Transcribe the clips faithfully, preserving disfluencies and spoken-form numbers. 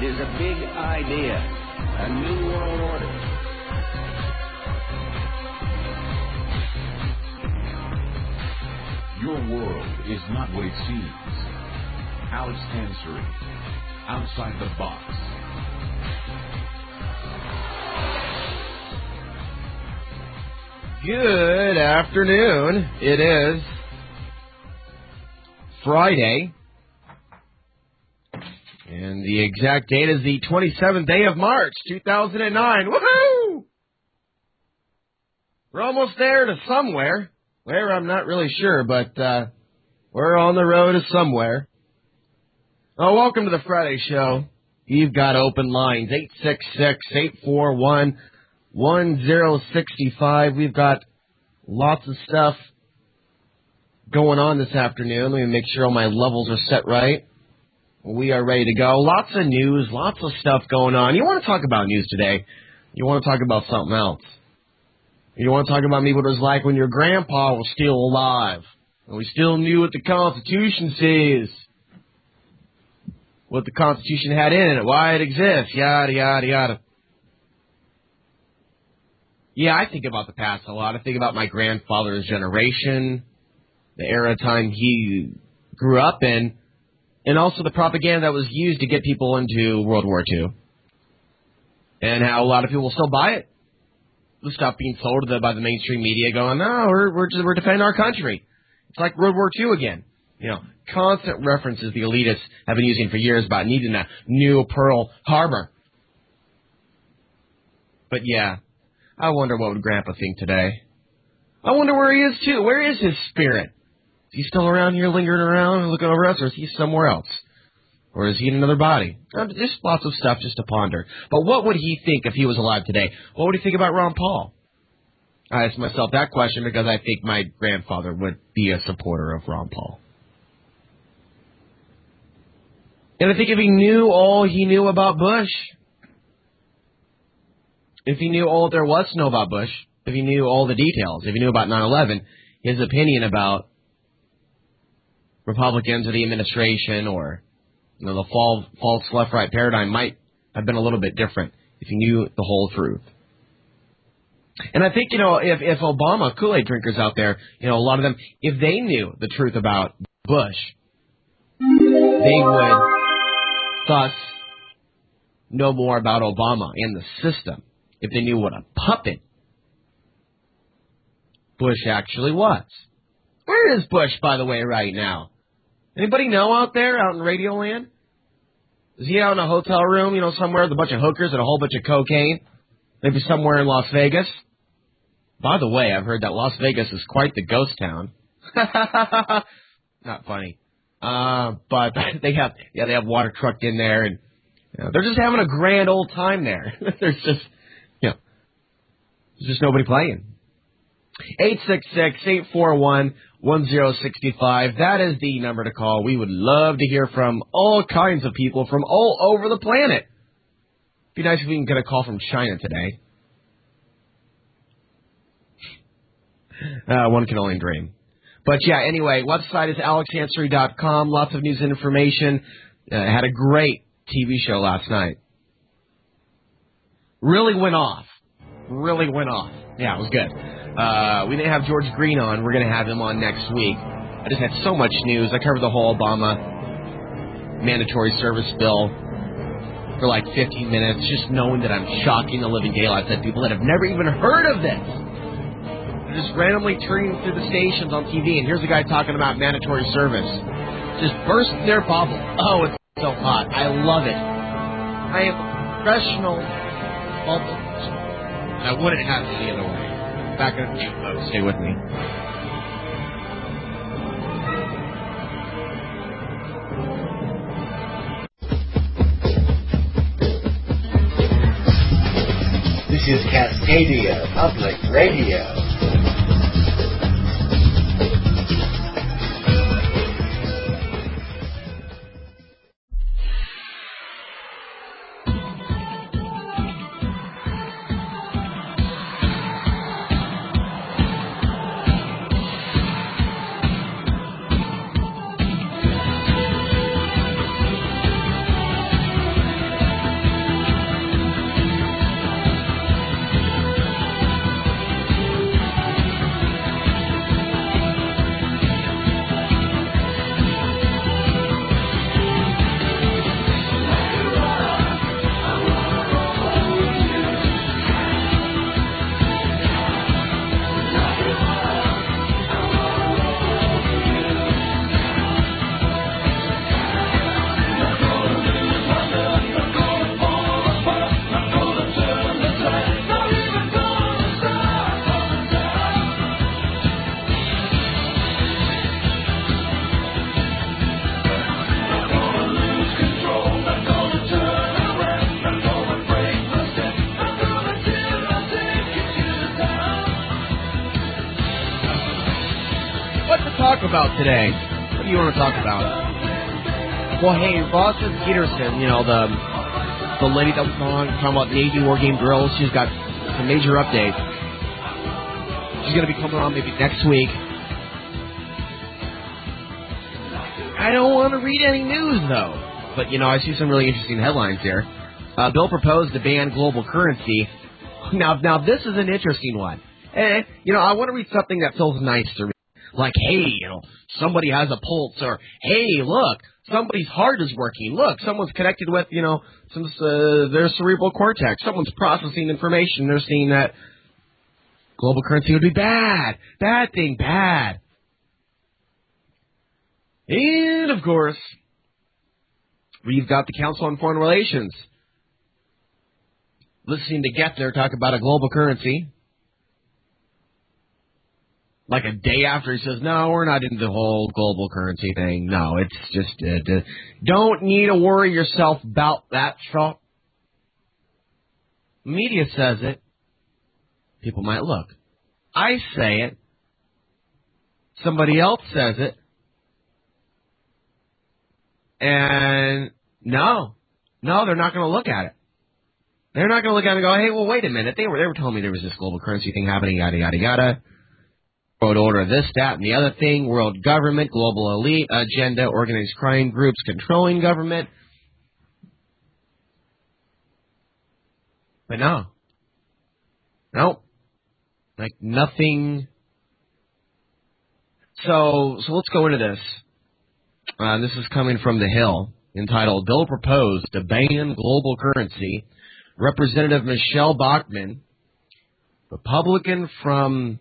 It is a big idea, a new world order. Your world is not what it seems. Alex Ansary, Outside the Box. Good afternoon. It is Friday, and the exact date is the twenty-seventh day of March, two thousand nine. Woohoo! We're almost there to somewhere. Where, I'm not really sure, but uh, we're on the road to somewhere. Oh, welcome to the Friday show. You've got open lines, eight six six, eight four one, one zero six five. We've got lots of stuff going on this afternoon. Let me make sure all my levels are set right. We are ready to go. Lots of news, lots of stuff going on. You want to talk about news today? You want to talk about something else? You want to talk about maybe what it was like when your grandpa was still alive, and we still knew what the Constitution says, what the Constitution had in it, why it exists, yada, yada, yada. Yeah, I think about the past a lot. I think about my grandfather's generation, the era of time he grew up in, and also the propaganda that was used to get people into World War Two, and how a lot of people still buy it. The stuff being sold by the mainstream media going, no, we're we're, just, we're defending our country. It's like World War Two again. You know, constant references the elitists have been using for years about needing a new Pearl Harbor. But yeah, I wonder what would Grandpa think today. I wonder where he is too. Where is his spirit? Is he still around here lingering around and looking over us, or is he somewhere else? Or is he in another body? Uh, Just lots of stuff just to ponder. But what would he think if he was alive today? What would he think about Ron Paul? I ask myself that question because I think my grandfather would be a supporter of Ron Paul. And I think if he knew all he knew about Bush, if he knew all there was to know about Bush, if he knew all the details, if he knew about nine eleven, his opinion about Republicans or the administration or you know, the fall, false left-right paradigm might have been a little bit different if you knew the whole truth. And I think, you know, if, if Obama, Kool-Aid drinkers out there, you know, a lot of them, if they knew the truth about Bush, they would thus know more about Obama and the system if they knew what a puppet Bush actually was. Where is Bush, by the way, right now? Anybody know out there, out in Radio Land? Is he out in a hotel room, you know, somewhere with a bunch of hookers and a whole bunch of cocaine? Maybe somewhere in Las Vegas? By the way, I've heard that Las Vegas is quite the ghost town. Not funny. Uh, but they have, yeah, they have water trucked in there, and you know, they're just having a grand old time there. There's just, you know, there's just nobody playing. eight six six, eight four one, one zero six five. That is the number to call. We would love to hear from all kinds of people from all over the planet. It'd be nice if we can get a call from China today. Uh, one can only dream. But yeah, anyway, website is alex ansary dot com. Lots of news and information. Uh, had a great T V show last night. Really went off. Really went off. Yeah, it was good. Uh, we didn't have George Green on. We're going to have him on next week. I just had so much news. I covered the whole Obama mandatory service bill for like fifteen minutes, just knowing that I'm shocking the living daylights at people that have never even heard of this. They're just randomly turning through the stations on T V, and here's a guy talking about mandatory service. Just burst their bubble. Oh, it's so hot. I love it. I am a professional bubble. I wouldn't have it any other way. Back in a few, folks. Stay with me. This is Cascadia Public Radio. about today? What do you want to talk about? Well, hey, Rosa Peterson, you know, the the lady that was on talking about Navy war game drills, she's got some major updates. She's going to be coming on maybe next week. I don't want to read any news, though. But, you know, I see some really interesting headlines here. Uh, bill proposed to ban global currency. Now, now this is an interesting one. Eh, you know, I want to read something that feels nice to read. Like, hey, you know, somebody has a pulse, or, hey, look, somebody's heart is working. Look, someone's connected with, you know, some uh, their cerebral cortex. Someone's processing information. They're seeing that global currency would be bad. Bad thing, bad. And, of course, we've got the Council on Foreign Relations listening to Geithner talk about a global currency. Like a day after he says, no, we're not into the whole global currency thing. No, it's just, uh, don't need to worry yourself about that stuff. Media says it. People might look. I say it. Somebody else says it. And no, no, they're not going to look at it. They're not going to look at it and go, hey, well, wait a minute. They were they were telling me there was this global currency thing happening, yada, yada, yada. World order, this, that, and the other thing. World government, global elite agenda, organized crime groups controlling government. But no. Nope. Like nothing. So, so let's go into this. Uh, this is coming from The Hill, entitled, Bill Proposed to Ban Global Currency. Representative Michelle Bachmann, Republican from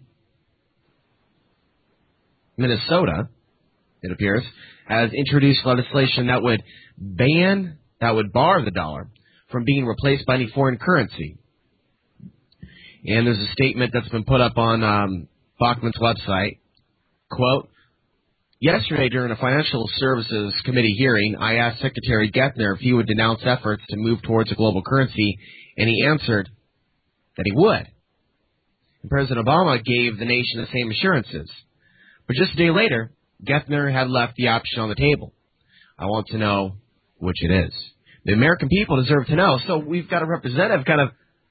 Minnesota, it appears, has introduced legislation that would ban, that would bar the dollar from being replaced by any foreign currency. And there's a statement that's been put up on um, Bachmann's website. Quote, yesterday during a Financial Services Committee hearing, I asked Secretary Geithner if he would denounce efforts to move towards a global currency, and he answered that he would. And President Obama gave the nation the same assurances. But just a day later, Geithner had left the option on the table. I want to know which it is. The American people deserve to know. So we've got a representative kind of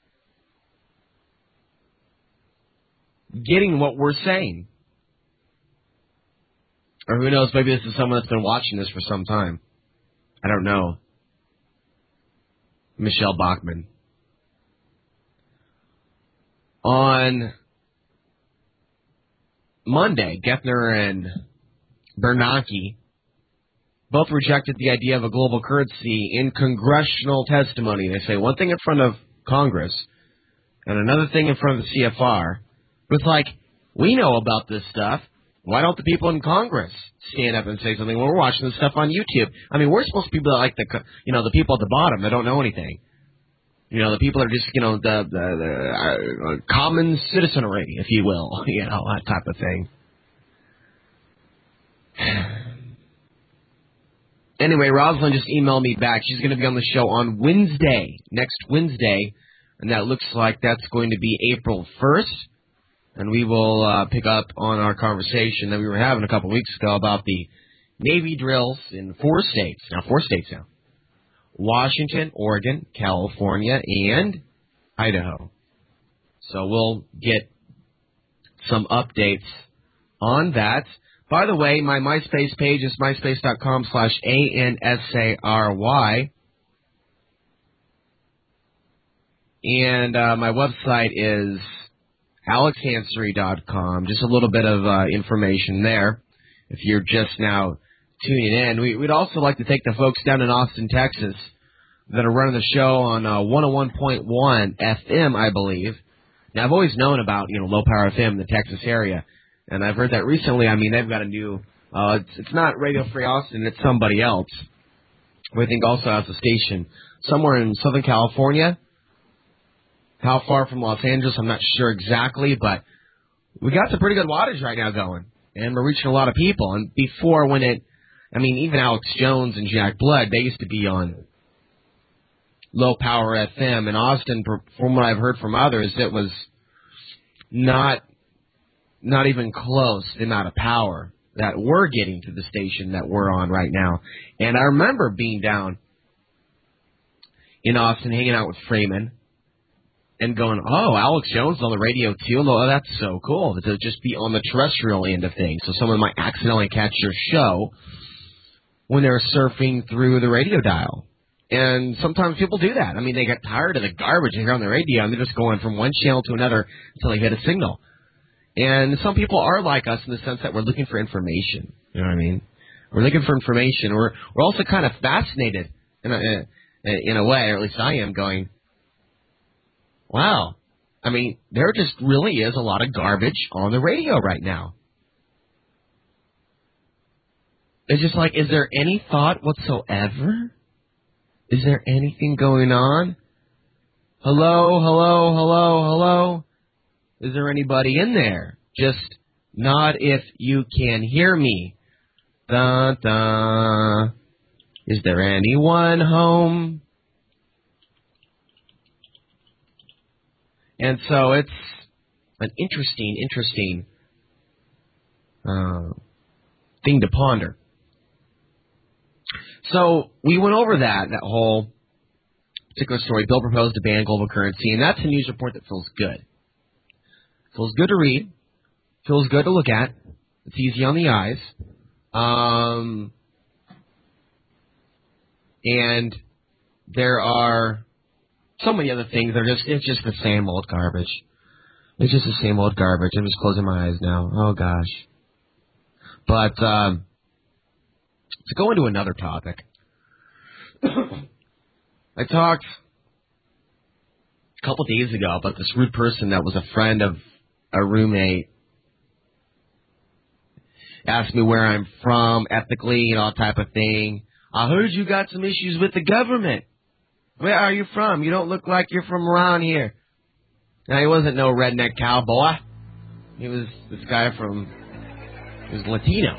getting what we're saying. Or who knows, maybe this is someone that's been watching this for some time. I don't know. Michelle Bachmann. On Monday, Geithner and Bernanke both rejected the idea of a global currency in congressional testimony. They say one thing in front of Congress and another thing in front of the C F R. It's like, we know about this stuff. Why don't the people in Congress stand up and say something? Well, we're watching this stuff on YouTube. I mean, we're supposed to be like the, you know, the people at the bottom that don't know anything. You know, the people that are just, you know, the, the, the uh, common citizenry, if you will, you know, that type of thing. Anyway, Rosalind just emailed me back. She's going to be on the show on Wednesday, next Wednesday, and that looks like that's going to be April first. And we will uh, pick up on our conversation that we were having a couple weeks ago about the Navy drills in four states. Now, four states now. Washington, Oregon, California, and Idaho. So we'll get some updates on that. By the way, my MySpace page is myspace.com slash A-N-S-A-R-Y. And uh, my website is alex hansery dot com. Just a little bit of uh, information there if you're just now tuning in. We, we'd also like to take the folks down in Austin, Texas that are running the show on uh, one oh one point one F M, I believe. Now, I've always known about, you know, Low Power F M in the Texas area, and I've heard that recently. I mean, they've got a new, uh, it's, it's not Radio Free Austin, it's somebody else, who I think also has a station somewhere in Southern California. How far from Los Angeles, I'm not sure exactly, but we got some pretty good wattage right now going, and we're reaching a lot of people. And before, when it, I mean, even Alex Jones and Jack Blood, they used to be on Low Power F M. In Austin, from what I've heard from others, it was not not even close, the amount of power that were getting to the station that we're on right now. And I remember being down in Austin hanging out with Freeman and going, oh, Alex Jones on the radio too? Oh, that's so cool to just be on the terrestrial end of things. So someone might accidentally catch your show when they're surfing through the radio dial. And sometimes people do that. I mean, they get tired of the garbage they hear on the radio, and they're just going from one channel to another until they hit a signal. And some people are like us in the sense that we're looking for information. You know what I mean? We're looking for information. We're we're also kind of fascinated in a, in a way, or at least I am, going, wow. I mean, there just really is a lot of garbage on the radio right now. It's just like, is there any thought whatsoever? Is there anything going on? Hello, hello, hello, hello? Is there anybody in there? Just nod if you can hear me. Dun, dun. Is there anyone home? And so it's an interesting, interesting uh, thing to ponder. So we went over that, that whole particular story. Bill proposed to ban global currency, and that's a news report that feels good. Feels good to read. Feels good to look at. It's easy on the eyes. Um, and there are so many other things that are just, it's just the same old garbage. It's just the same old garbage. I'm just closing my eyes now. Oh, gosh. But, um, to go into another topic, I talked a couple days ago about this rude person that was a friend of a roommate. Asked me where I'm from, ethnically, and all type of thing. I heard you got some issues with the government. Where are you from? You don't look like you're from around here. Now, he wasn't no redneck cowboy. He was this guy from, he was Latino.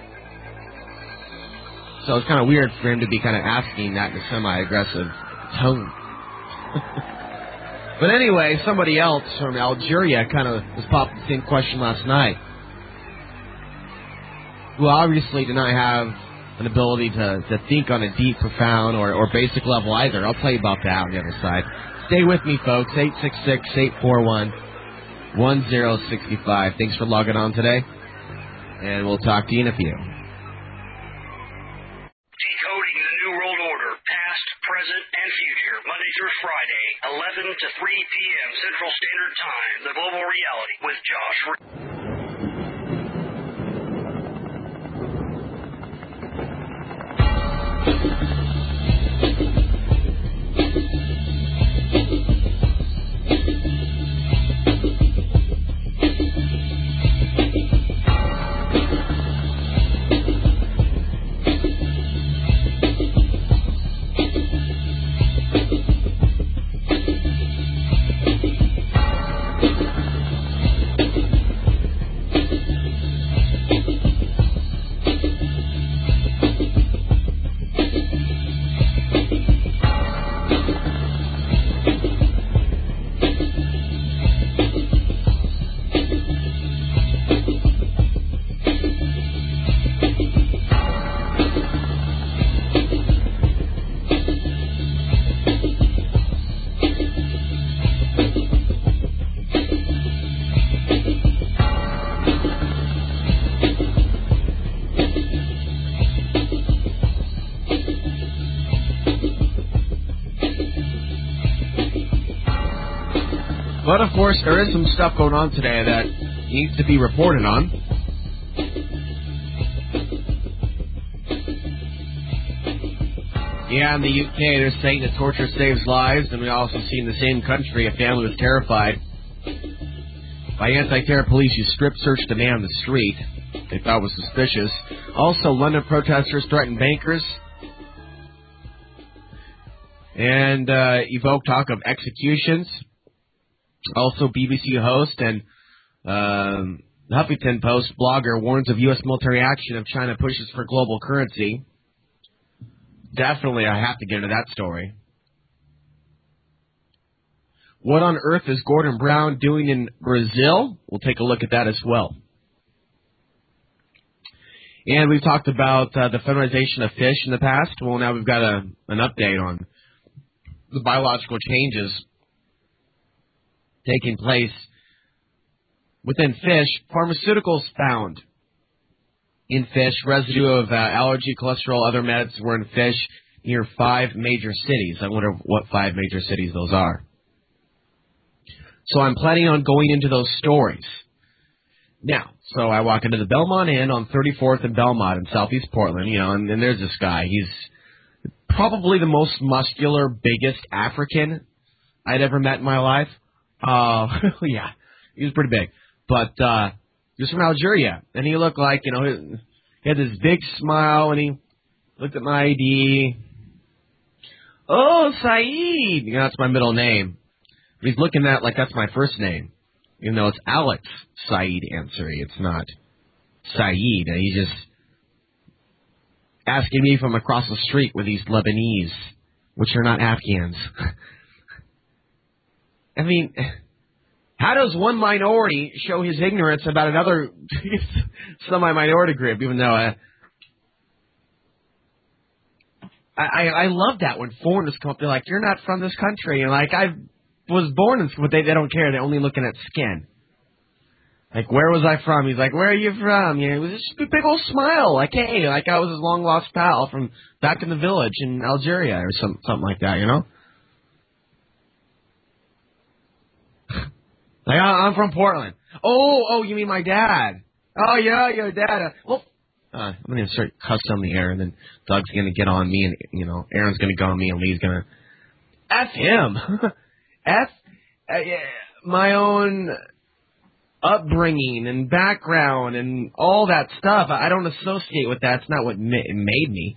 So it's kind of weird for him to be kind of asking that in a semi-aggressive tone. But anyway, somebody else from Algeria kind of was popping the same question last night, who obviously did not have an ability to, to think on a deep, profound, or, or basic level either. I'll tell you about that on the other side. Stay with me, folks. eight six six, eight four one, one zero six five. Thanks for logging on today, and we'll talk to you in a few. Decoding the New World Order, past, present, and future, Monday through Friday, eleven to three p.m. Central Standard Time, The Global Reality with Josh Reed. But, of course, there is some stuff going on today that needs to be reported on. Yeah, in the U K, they're saying that torture saves lives, and we also see in the same country a family was terrified by anti-terror police who strip-searched a man on the street they thought was suspicious. Also, London protesters threatened bankers and uh, evoke talk of executions. Also, B B C host and um, Huffington Post blogger warns of U S military action if China pushes for global currency. Definitely, I have to get into that story. What on earth is Gordon Brown doing in Brazil? We'll take a look at that as well. And we've talked about uh, the feminization of fish in the past. Well, now we've got a, an update on the biological changes taking place within fish. Pharmaceuticals found in fish, residue of uh, allergy, cholesterol, other meds were in fish near five major cities. I wonder what five major cities those are. So I'm planning on going into those stories. Now, so I walk into the Belmont Inn on thirty-fourth and Belmont in southeast Portland, you know, and, and there's this guy. He's probably the most muscular, biggest African I'd ever met in my life. Uh, yeah, he was pretty big. But uh, he was from Algeria, and he looked like, you know, he had this big smile, and he looked at my I D. Oh, Saeed! You know, that's my middle name. He's looking at it like that's my first name. Even though it's Alex Saeed Ansari, it's not Saeed. He's just asking me from across the street with these Lebanese, which are not Afghans. I mean, how does one minority show his ignorance about another semi-minority group, even though uh, I, I, I love that when foreigners come up, they're like, you're not from this country. And like, I was born in, but they, they don't care. They're only looking at skin. Like, where was I from? He's like, where are you from? Yeah, it was just a big old smile. Like, hey, like I was his long-lost pal from back in the village in Algeria or some, something like that, you know? Like, I'm from Portland. Oh, oh, you mean my dad? Oh, yeah, your dad. Uh, well, uh, I'm going to start cussing on the air, and then Doug's going to get on me, and, you know, Aaron's going to go on me, and Lee's going to F him. F uh, yeah, my own upbringing and background and all that stuff. I don't associate with that. It's not what ma- made me.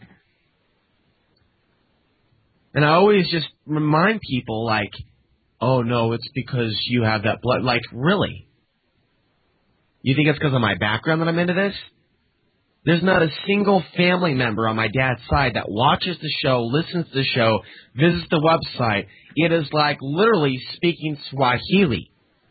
And I always just remind people, like, oh, no, it's because you have that blood. Like, really? You think it's because of my background that I'm into this? There's not a single family member on my dad's side that watches the show, listens to the show, visits the website. It is like literally speaking Swahili.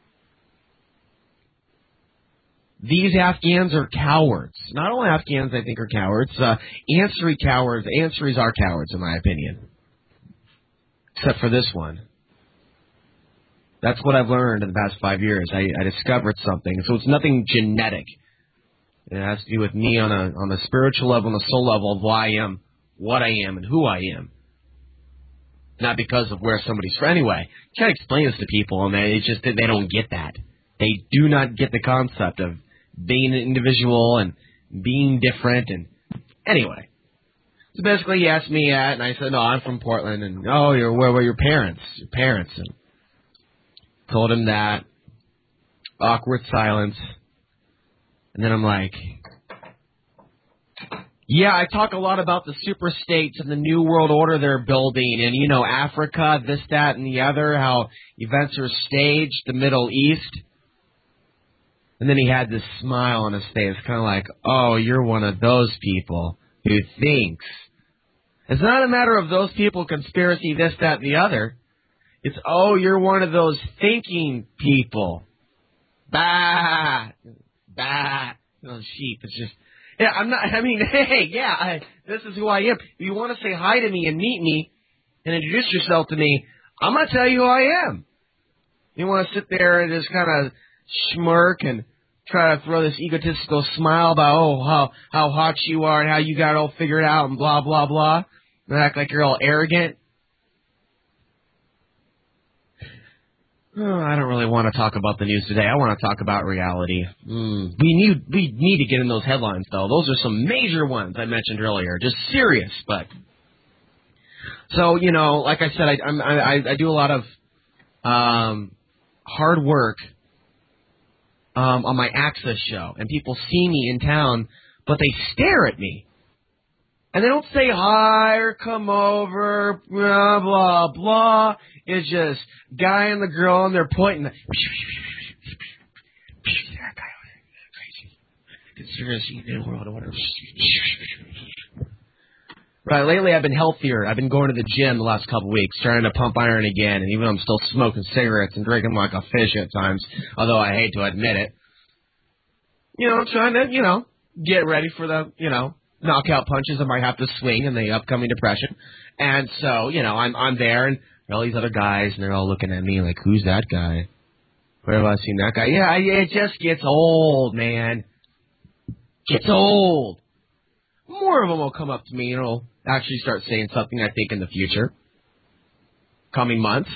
These Afghans are cowards. Not only Afghans, I think, are cowards. Uh, Ansari cowards. Ansaris are cowards, in my opinion. Except for this one. That's what I've learned in the past five years. I, I discovered something. So it's nothing genetic. It has to do with me on a on the spiritual level, on the soul level of why I am, what I am, and who I am. Not because of where somebody's from. Anyway, try to explain this to people, and they just they don't get that. They do not get the concept of being an individual and being different. And anyway, so basically, he asked me that, and I said, "No, I'm from Portland." And oh, you're where were your parents? Your parents. And told him that. Awkward silence. And then I'm like, yeah, I talk a lot about the super states and the new world order they're building and, you know, Africa, this, that, and the other, how events are staged, the Middle East. And then he had this smile on his face, kind of like, oh, you're one of those people who thinks. It's not a matter of those people, conspiracy, this, that, and the other. It's, oh, you're one of those thinking people. Bah! Bah, those sheep. It's just, yeah, I'm not, I mean, hey, yeah, I, this is who I am. If you want to say hi to me and meet me and introduce yourself to me, I'm going to tell you who I am. You want to sit there and just kind of smirk and try to throw this egotistical smile about, oh, how, how hot you are and how you got it all figured out and blah, blah, blah, and act like you're all arrogant. Oh, I don't really want to talk about the news today. I want to talk about reality. Mm. We need we need to get in those headlines, though. Those are some major ones I mentioned earlier. Just serious, but so you know, like I said, I I'm, I I do a lot of um, hard work um, on my Access show, and people see me in town, but they stare at me, and they don't say hi or come over, blah blah blah. It's just guy and the girl, and they're pointing. Conspiracy in the world or whatever. Right, lately I've been healthier. I've been going to the gym the last couple of weeks, trying to pump iron again, and even though I'm still smoking cigarettes and drinking like a fish at times, although I hate to admit it. You know, I'm trying to, you know, get ready for the, you know, knockout punches I might have to swing in the upcoming depression. And so, you know, I'm I'm there, and all these other guys, and they're all looking at me like, who's that guy? Where have I seen that guy? Yeah, it just gets old, man. Gets old. More of them will come up to me and will actually start saying something, I think, in the future. Coming months.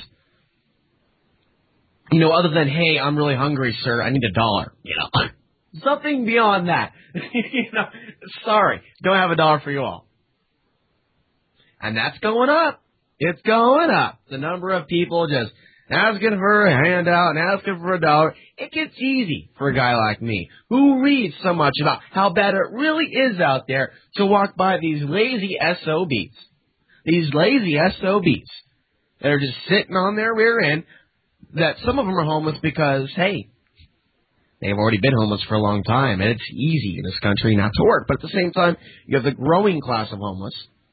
You know, other than, hey, I'm really hungry, sir, I need a dollar. You know, something beyond that. You know, sorry, don't have a dollar for you all. And that's going up. It's going up. The number of people just asking for a handout and asking for a dollar. It gets easy for a guy like me who reads so much about how bad it really is out there to walk by these lazy S O Bs. These lazy S O Bs that are just sitting on their rear end, that some of them are homeless because, hey, they've already been homeless for a long time, and it's easy in this country not to work. But at the same time, you have the growing class of homeless.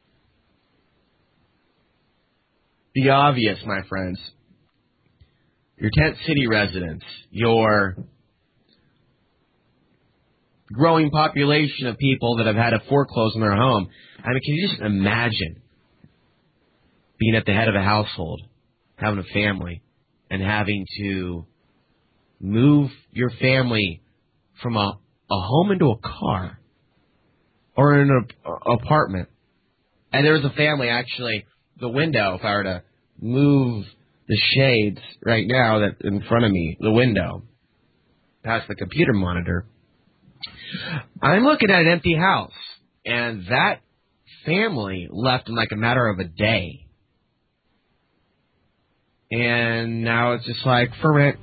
The obvious, my friends. Your tent city residents, your growing population of people that have had to foreclose on their home. I mean, can you just imagine being at the head of a household, having a family, and having to move your family from a, a home into a car or in an apartment? And there's a family, actually, the window, if I were to move the shades right now that in front of me, the window, past the computer monitor, I'm looking at an empty house, and that family left in like a matter of a day. And now it's just like for rent.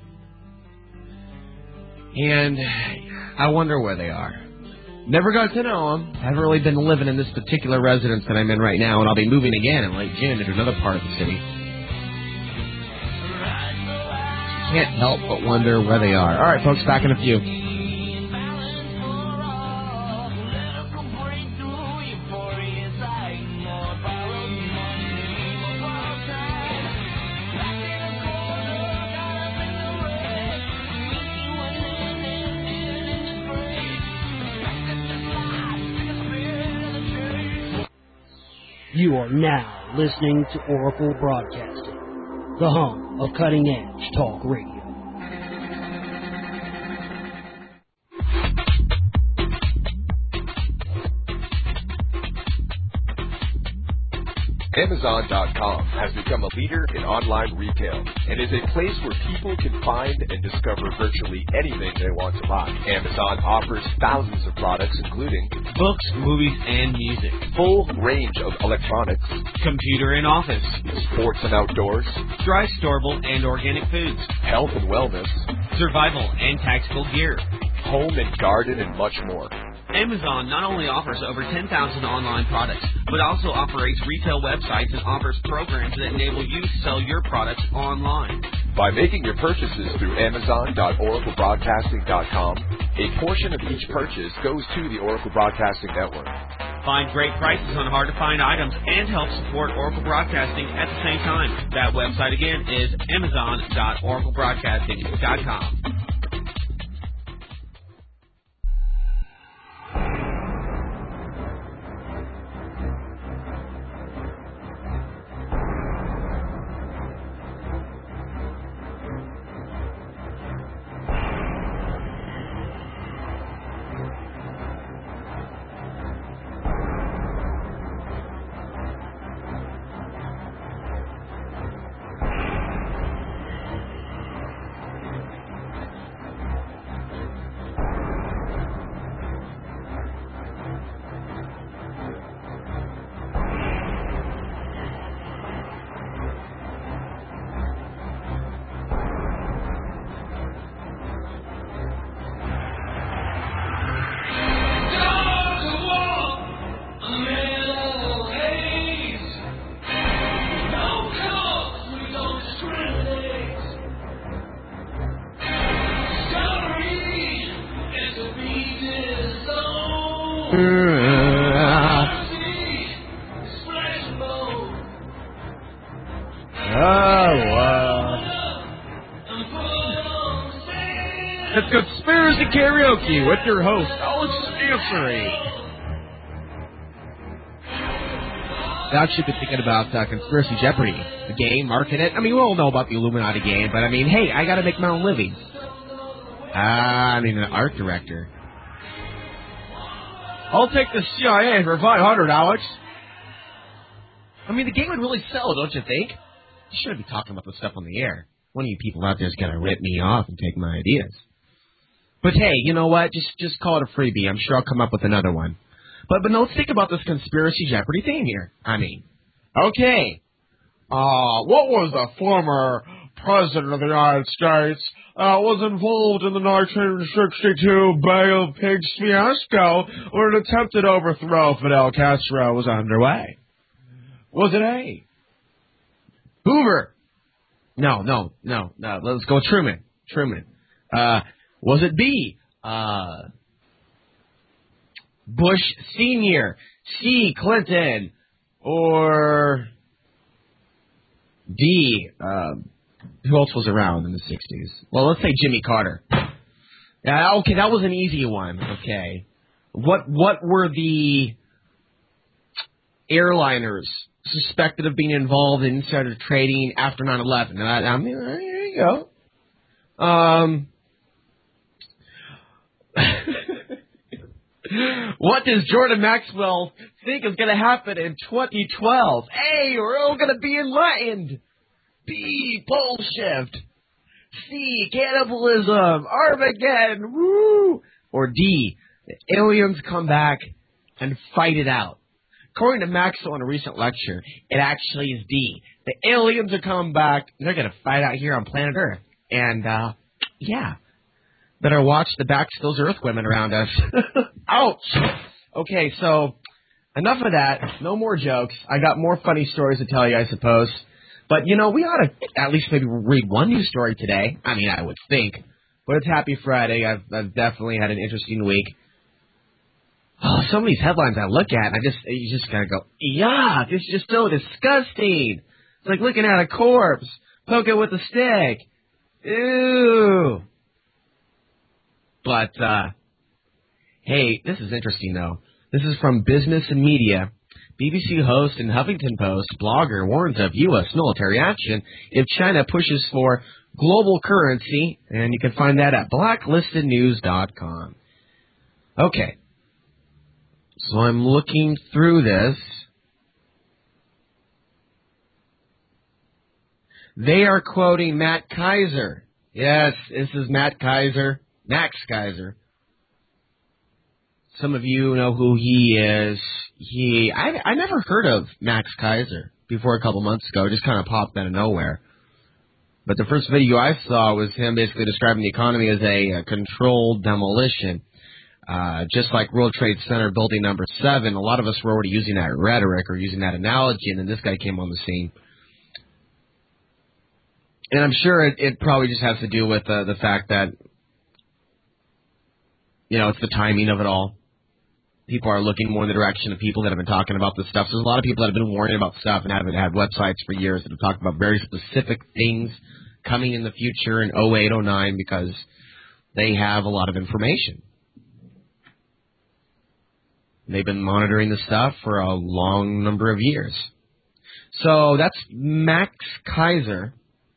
And I wonder where they are. Never got to know them. Haven't really been living in this particular residence that I'm in right now, and I'll be moving again in late June into another part of the city. Can't help but wonder where they are. All right, folks, back in a few. You are now listening to Oracle Broadcasting, the home of cutting-edge talk radio. Amazon dot com has become a leader in online retail and is a place where people can find and discover virtually anything they want to buy. Amazon offers thousands of products, including books, movies, and music, full range of electronics, computer and office, sports and outdoors, dry, storable, and organic foods, health and wellness, survival and tactical gear, home and garden, and much more. Amazon not only offers over ten thousand online products, but also operates retail websites and offers programs that enable you to sell your products online. By making your purchases through Amazon dot Oracle Broadcasting dot com, a portion of each purchase goes to the Oracle Broadcasting Network. Find great prices on hard-to-find items and help support Oracle Broadcasting at the same time. That website again is Amazon dot Oracle Broadcasting dot com. It's Conspiracy Karaoke with your host, Alex Chancery. I actually been thinking about uh, Conspiracy Jeopardy, the game, marking it. I mean, we all know about the Illuminati game, but I mean, hey, I got to make my own living. Ah, uh, I mean, an art director. I'll take the C I A for five hundred, Alex. I mean, the game would really sell, don't you think? You shouldn't be talking about this stuff on the air. One of you people out there is going to rip me off and take my ideas. But hey, you know what? Just just call it a freebie. I'm sure I'll come up with another one. But but no, let's think about this Conspiracy Jeopardy theme here. I mean, okay. Uh, what was the former president of the United States uh, was involved in the nineteen sixty-two Bay of Pigs fiasco where an attempted overthrow of Fidel Castro was underway? Was it A? Hoover? No, no, no, no. Let's go Truman. Truman. Uh, was it B? Uh... Bush Senior, C. Clinton, or D. Uh, who else was around in the sixties? Well, let's say Jimmy Carter. Yeah, okay, that was an easy one. Okay, what what were the airliners suspected of being involved in insider trading after nine eleven? I, I mean, there you go. Um. What does Jordan Maxwell think is going to happen in twenty twelve? A, we're all going to be enlightened. B, pole shift. C, cannibalism. Armageddon. Woo. Or D, the aliens come back and fight it out. According to Maxwell in a recent lecture, it actually is D. The aliens are coming back, and they're going to fight out here on planet Earth. And, uh, yeah. Better watch the backs of those Earth women around us. Ouch! Okay, so enough of that. No more jokes. I got more funny stories to tell you, I suppose. But, you know, we ought to at least maybe read one news story today. I mean, I would think. But it's Happy Friday. I've, I've definitely had an interesting week. Oh, some of these headlines I look at, and I just, you just gotta go, yeah, this is just so disgusting. It's like looking at a corpse. Poke it with a stick. Ew. But, uh, hey, this is interesting, though. This is from Business and Media. B B C host and Huffington Post blogger warns of U S military action if China pushes for global currency, and you can find that at blacklisted news dot com. Okay. So I'm looking through this. They are quoting Matt Kaiser. Yes, this is Matt Kaiser. Max Kaiser. Some of you know who he is. He, I, I never heard of Max Kaiser before a couple months ago. It just kind of popped out of nowhere. But the first video I saw was him basically describing the economy as a, a controlled demolition. Uh, just like World Trade Center building number seven, a lot of us were already using that rhetoric or using that analogy, and then this guy came on the scene. And I'm sure it, it probably just has to do with uh, the fact that, you know, it's the timing of it all. People are looking more in the direction of people that have been talking about this stuff. So there's a lot of people that have been warning about stuff and haven't had websites for years that have talked about very specific things coming in the future in oh eight, oh nine because they have a lot of information. They've been monitoring the stuff for a long number of years. So that's Max Kaiser.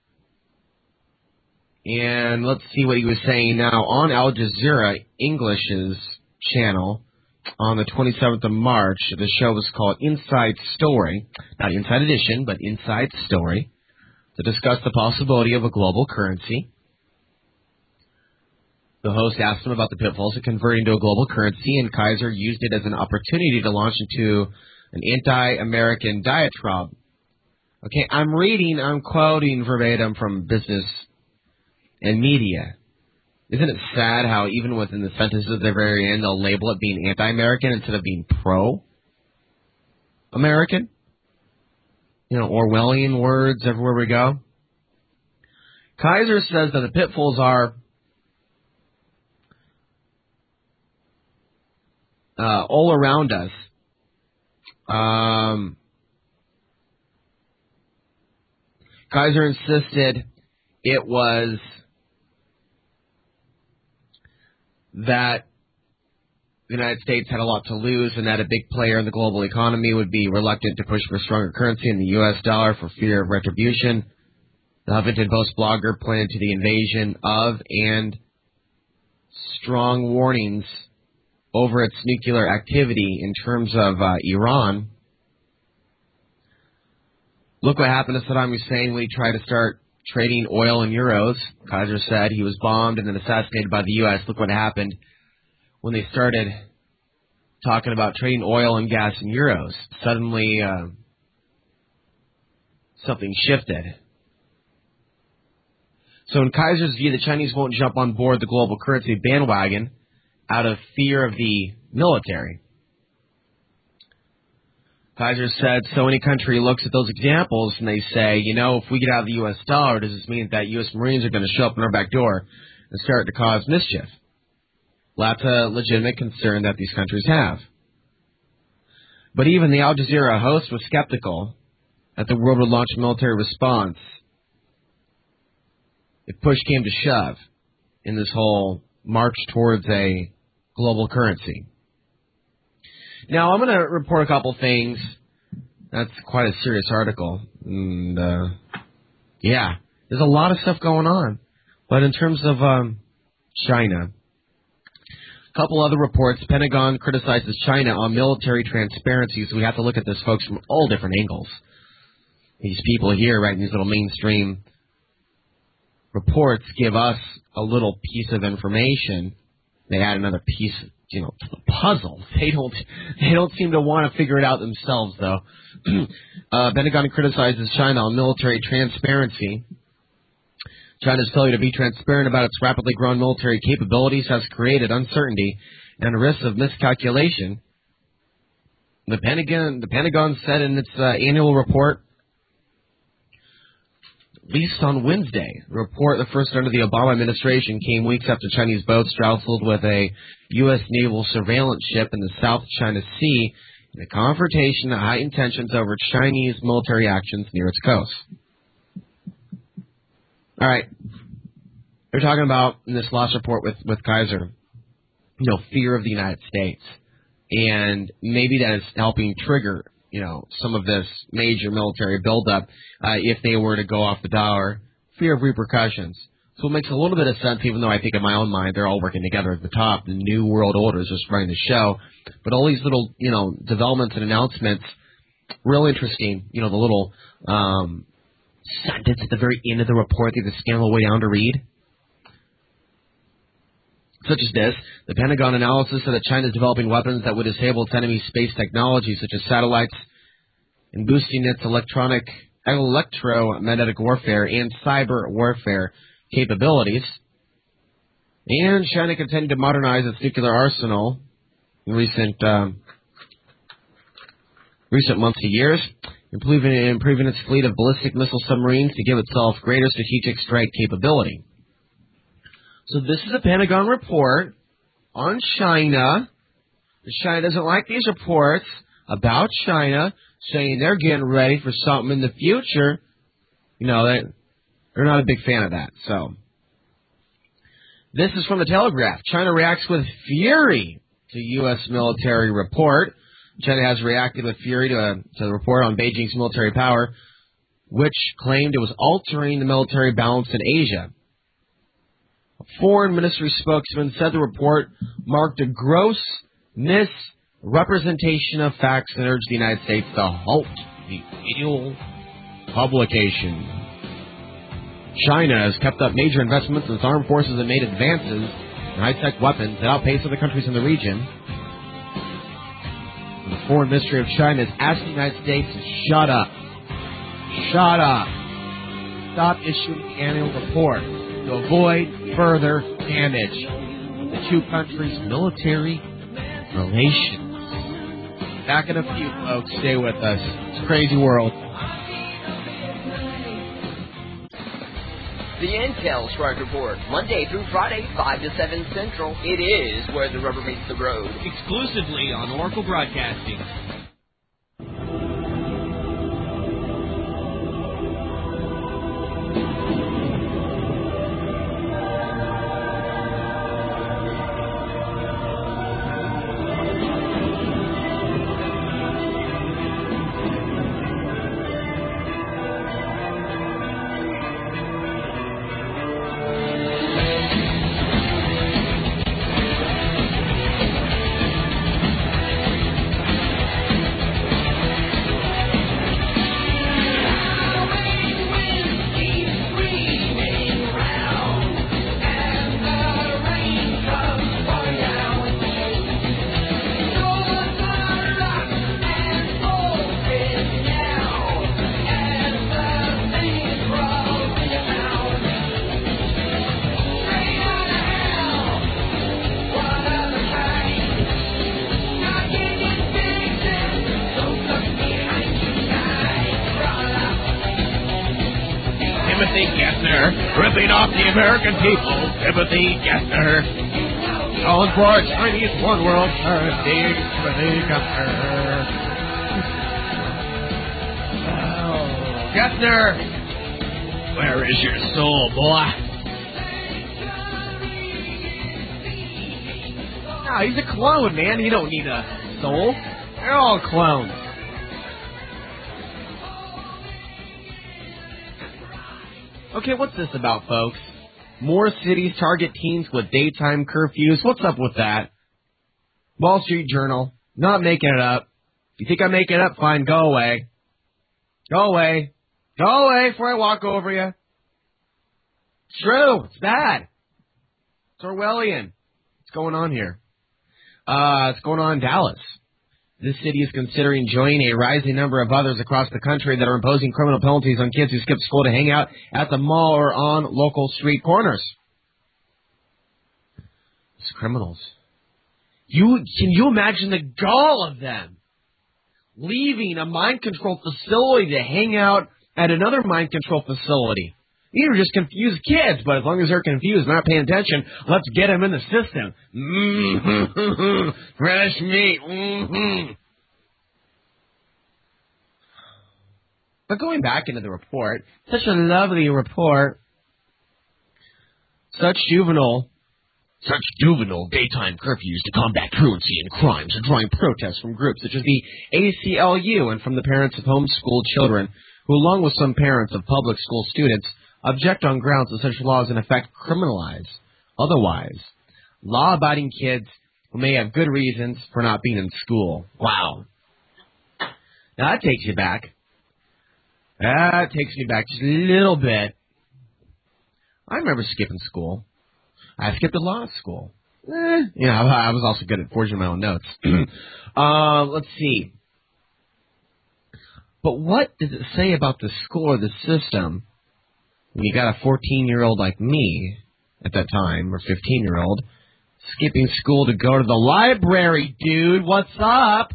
And let's see what he was saying now on Al Jazeera English's channel on the twenty-seventh of March. The show was called Inside Story, not Inside Edition, but Inside Story, to discuss the possibility of a global currency. The host asked him about the pitfalls of converting to a global currency, and Kaiser used it as an opportunity to launch into an anti-American diatribe. Okay, I'm reading, I'm quoting verbatim from Business and Media. Isn't it sad how even within the sentences at the very end, they'll label it being anti-American instead of being pro-American? You know, Orwellian words everywhere we go. Kaiser says that the pitfalls are uh, all around us. Um, Kaiser insisted it was that the United States had a lot to lose and that a big player in the global economy would be reluctant to push for stronger currency in the U S dollar for fear of retribution. The Huffington Post blogger pointed to the invasion of and strong warnings over its nuclear activity in terms of uh, Iran. Look what happened to Saddam Hussein when he tried to start trading oil in euros. Kaiser said he was bombed and then assassinated by the U S. Look what happened when they started talking about trading oil and gas in euros. Suddenly, uh, something shifted. So in Kaiser's view, the Chinese won't jump on board the global currency bandwagon out of fear of the military. Kaiser said, so any country looks at those examples and they say, you know, if we get out of the U S dollar, does this mean that U S Marines are going to show up in our back door and start to cause mischief? Well, that's a legitimate concern that these countries have. But even the Al Jazeera host was skeptical that the world would launch a military response if push came to shove in this whole march towards a global currency. Now, I'm going to report a couple things. That's quite a serious article. And, uh, yeah, there's a lot of stuff going on. But in terms of um, China, a couple other reports. Pentagon criticizes China on military transparency. So we have to look at this, folks, from all different angles. These people here, right, these little mainstream reports give us a little piece of information. They add another piece, you know, to the puzzle. They don't, they don't seem to want to figure it out themselves, though. uh, Pentagon criticizes China on military transparency. China's failure to be transparent about its rapidly growing military capabilities has created uncertainty and risks of miscalculation. The Pentagon, the Pentagon said in its uh, annual report, released on Wednesday. The report, the first under the Obama administration, came weeks after Chinese boats jostled with a U S naval surveillance ship in the South China Sea in a confrontation that heightened tensions over Chinese military actions near its coast. All right. They're talking about, in this last report with, with Kaiser, you know, fear of the United States. And maybe that is helping trigger, you know, some of this major military buildup uh, if they were to go off the dollar, fear of repercussions. So it makes a little bit of sense, even though I think in my own mind they're all working together at the top. The New World Order is just running the show. But all these little, you know, developments and announcements, real interesting. You know, the little um, sentence at the very end of the report that you have to scan all the way down to read. Such as this, the Pentagon analysis said that China is developing weapons that would disable its enemy's space technology, such as satellites, and boosting its electronic, electromagnetic warfare and cyber warfare capabilities. And China continued to modernize its nuclear arsenal in recent um, recent months to years, improving, improving its fleet of ballistic missile submarines to give itself greater strategic strike capability. So this is a Pentagon report on China. China doesn't like these reports about China saying they're getting ready for something in the future. You know, they, they're not a big fan of that. So this is from the Telegraph. China reacts with fury to U S military report. China has reacted with fury to, a, to the report on Beijing's military power, which claimed it was altering the military balance in Asia. A foreign ministry spokesman said the report marked a gross misrepresentation of facts and urged the United States to halt the annual publication. China has kept up major investments in its armed forces and made advances in high-tech weapons that outpace other countries in the region. The Foreign Ministry of China is asking the United States to shut up. Shut up. Stop issuing the annual report to avoid further damage of the two countries' military relations. Back in a few, folks. Stay with us. It's a crazy world. The Intel Strike Report, Monday through Friday, five to seven Central. It is where the rubber meets the road. Exclusively on Oracle Broadcasting. ripping off the American people. Timothy Geithner. Calling for Chinese one world currency. Timothy Geithner. Oh, Geithner, where is your soul, boy? No, he's a clone, man. He don't need a soul. They're all clones. Okay, what's this about, folks? More cities target teens with daytime curfews. What's up with that? Wall Street Journal. Not making it up. If you think I'm making it up, fine, go away. Go away. Go away before I walk over you. It's true. It's bad. It's Orwellian. What's going on here? Uh, it's going on in Dallas. This city is considering joining a rising number of others across the country that are imposing criminal penalties on kids who skip school to hang out at the mall or on local street corners. It's criminals. You can you imagine the gall of them leaving a mind control facility to hang out at another mind control facility? These are just confused kids, but as long as they're confused, not paying attention, let's get them in the system. Mm-hmm. Fresh meat. Mm-hmm. But going back into the report, such a lovely report. Such juvenile, such juvenile daytime curfews to combat truancy and crimes are drawing protests from groups such as the A C L U and from the parents of homeschooled children, who, along with some parents of public school students, object on grounds that such laws in effect criminalize otherwise law-abiding kids who may have good reasons for not being in school. Wow. Now that takes you back. That takes me back just a little bit. I remember skipping school. I skipped a lot of school. Eh, you know, I was also good at forging my own notes. uh, let's see. But what does it say about the school or the system when you got a fourteen-year-old like me at that time, or fifteen-year-old, skipping school to go to the library, dude? What's up?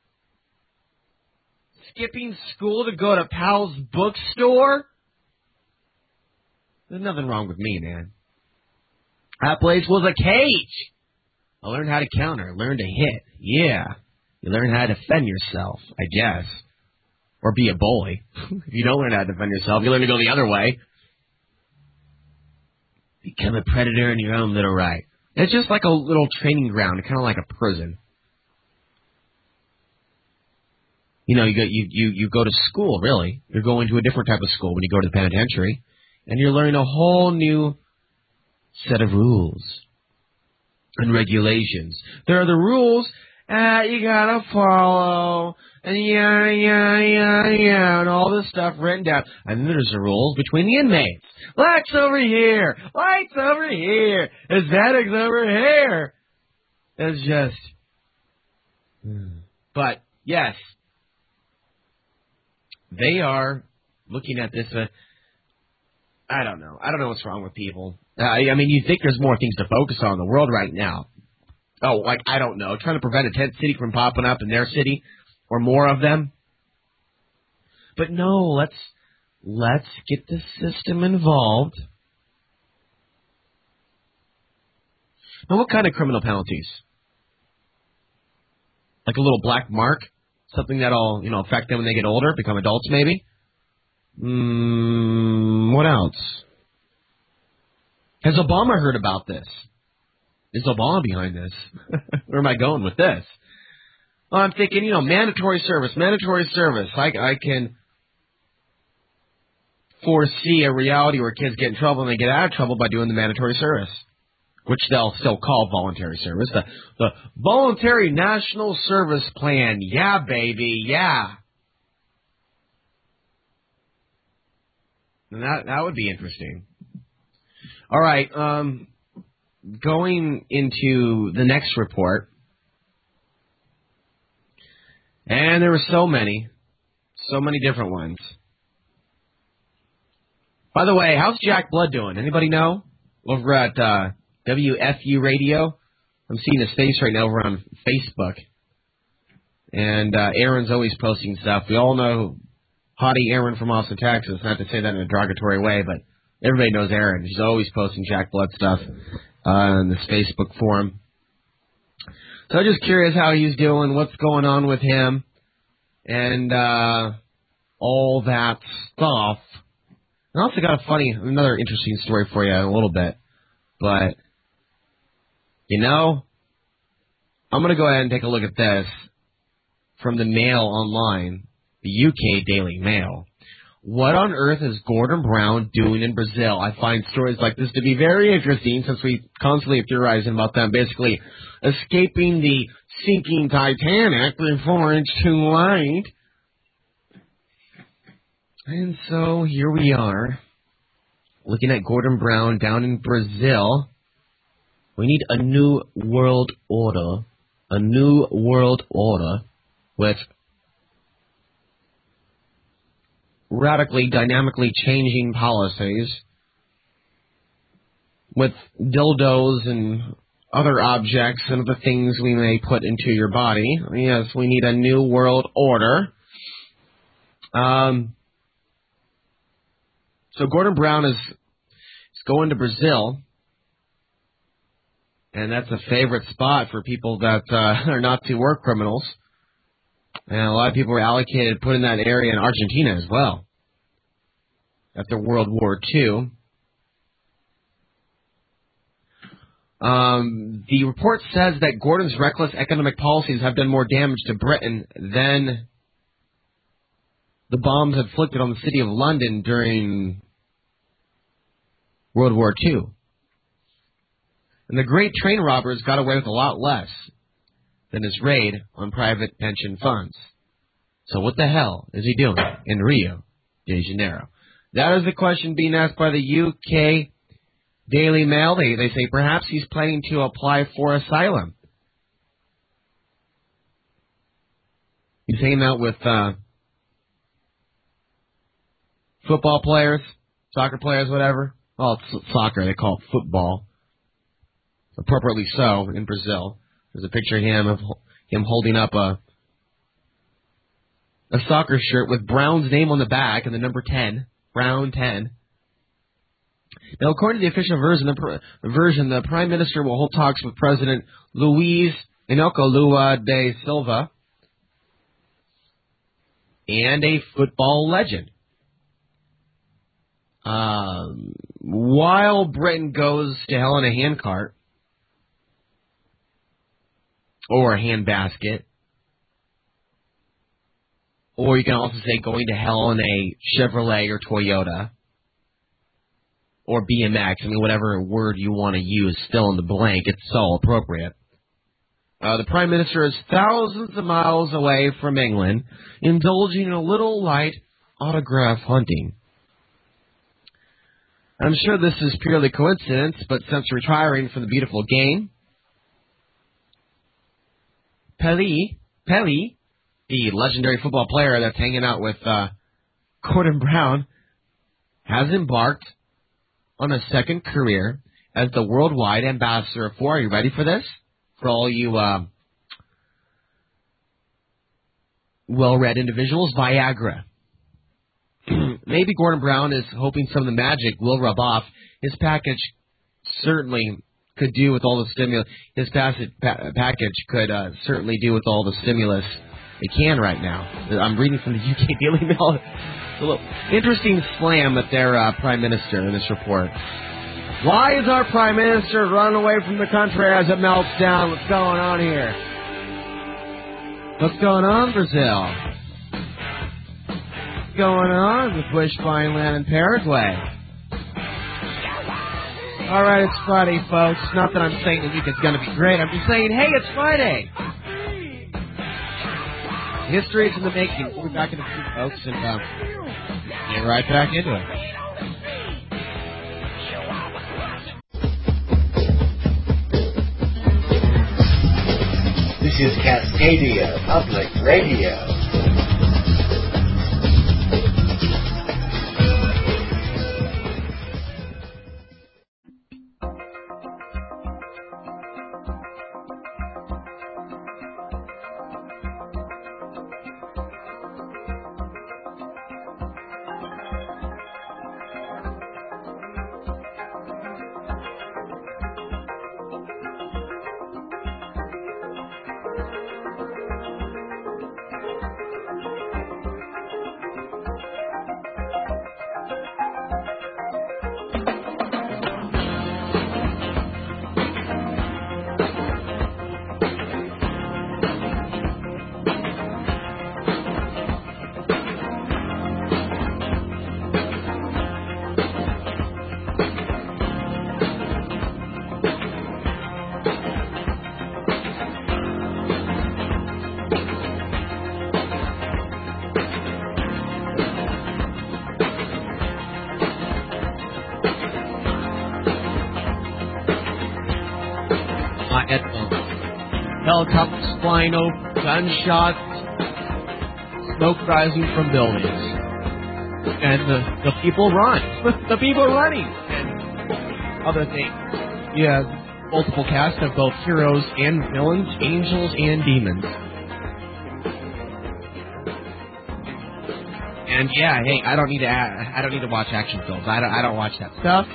Skipping school to go to Pal's bookstore? There's nothing wrong with me, man. That place was a cage. I learned how to counter, learned to hit. Yeah. You learn how to defend yourself, I guess. Or be a bully. If you don't learn how to defend yourself, you learn to go the other way. Become a predator in your own little right. It's just like a little training ground, kind of like a prison. You know, you go, you, you, you go to school, really. You're going to a different type of school when you go to the penitentiary. And you're learning a whole new set of rules and regulations. There are the rules that you gotta follow, and yeah, yeah, yeah, yeah, and all this stuff written down. And then there's the rules between the inmates. Lights over here, lights over here, aesthetics over here. It's just... But, yes, they are looking at this... Uh, I don't know. I don't know what's wrong with people. Uh, I mean, you'd think there's more things to focus on in the world right now. Oh, like, I don't know, trying to prevent a tent city from popping up in their city, or more of them. But no, let's let's get the system involved. Now, what kind of criminal penalties? Like a little black mark? Something that'll, you know, affect them when they get older, become adults, maybe? Mm, what else? Has Obama heard about this? Is Obama behind this? Where am I going with this? Well, I'm thinking, you know, mandatory service, mandatory service. I, I can foresee a reality where kids get in trouble and they get out of trouble by doing the mandatory service, which they'll still call voluntary service. The, the Voluntary National Service Plan. Yeah, baby, yeah. And that, that would be interesting. All right, um... going into the next report, and there were so many, so many different ones. By the way, how's Jack Blood doing? Anybody know? Over at uh, W F U Radio. I'm seeing his face right now over on Facebook. And uh, Aaron's always posting stuff. We all know Hottie Aaron from Austin, Texas. Not to say that in a derogatory way, but Everybody knows Aaron. He's always posting Jack Blood stuff uh, on this Facebook forum. So I'm just curious how he's doing, what's going on with him, and uh, all that stuff. I also got a funny, another interesting story for you in a little bit. But, you know, I'm going to go ahead and take a look at this from the Mail Online, the U K Daily Mail. What on earth is Gordon Brown doing in Brazil? I find stories like this to be very interesting since we constantly are theorizing about them basically escaping the sinking Titanic before it's too late. And so here we are, looking at Gordon Brown down in Brazil. We need a new world order, a new world order with radically, dynamically changing policies, with dildos and other objects and other things we may put into your body. Yes, we need a new world order. Um, so Gordon Brown is, is going to Brazil, and that's a favorite spot for people that uh, are Nazi war criminals. And a lot of people were allocated, put in that area in Argentina as well, after World War Two. Um, the report says that Gordon's reckless economic policies have done more damage to Britain than the bombs inflicted on the city of London during World War Two. And the great train robbers got away with a lot less than his raid on private pension funds. So what the hell is he doing in Rio de Janeiro? That is the question being asked by the U K Daily Mail. They, they say perhaps he's planning to apply for asylum. He's hanging out with uh, football players, soccer players, whatever. Well, it's soccer. They call it football. Appropriately so in Brazil. There's a picture of him of him holding up a a soccer shirt with Brown's name on the back and the number ten, Brown ten. Now, according to the official version, the, version, the Prime Minister will hold talks with President Luiz Inácio Lula da Silva and a football legend. Um, while Britain goes to hell in a handcart, or a handbasket, or you can also say going to hell in a Chevrolet or Toyota, or B M X. I mean, whatever word you want to use, fill in the blank. It's so appropriate. Uh, the Prime Minister is thousands of miles away from England, indulging in a little light autograph hunting. I'm sure this is purely coincidence, but since retiring from the beautiful game, Pelé, Pelé, the legendary football player that's hanging out with uh, Gordon Brown, has embarked on a second career as the worldwide ambassador for, are you ready for this? For all you uh, well-read individuals, Viagra. Maybe Gordon Brown is hoping some of the magic will rub off. His package certainly could do with all the stimulus. His passage, pa- package could uh, certainly do with all the stimulus it can right now. I'm reading from the U K Daily Mail. It's a little interesting slam at their uh, Prime Minister in this report. Why is our Prime Minister running away from the country as it melts down? What's going on here? What's going on, Brazil? What's going on with Bush buying land in Paraguay? All right, it's Friday, folks. Not that I'm saying the week is going to be great. I'm just saying, hey, it's Friday. History is in the making. We'll be back in a few, folks, and uh, get right back into it. This is Cascadia Public Radio. my headphones. Helicopters flying over, gunshots, smoke rising from buildings. And the, the people run. The people running. And other things. Yeah, multiple cast of both heroes and villains, angels and demons. And yeah, hey, I don't need to. I don't need to watch action films. I don't. I don't watch that stuff.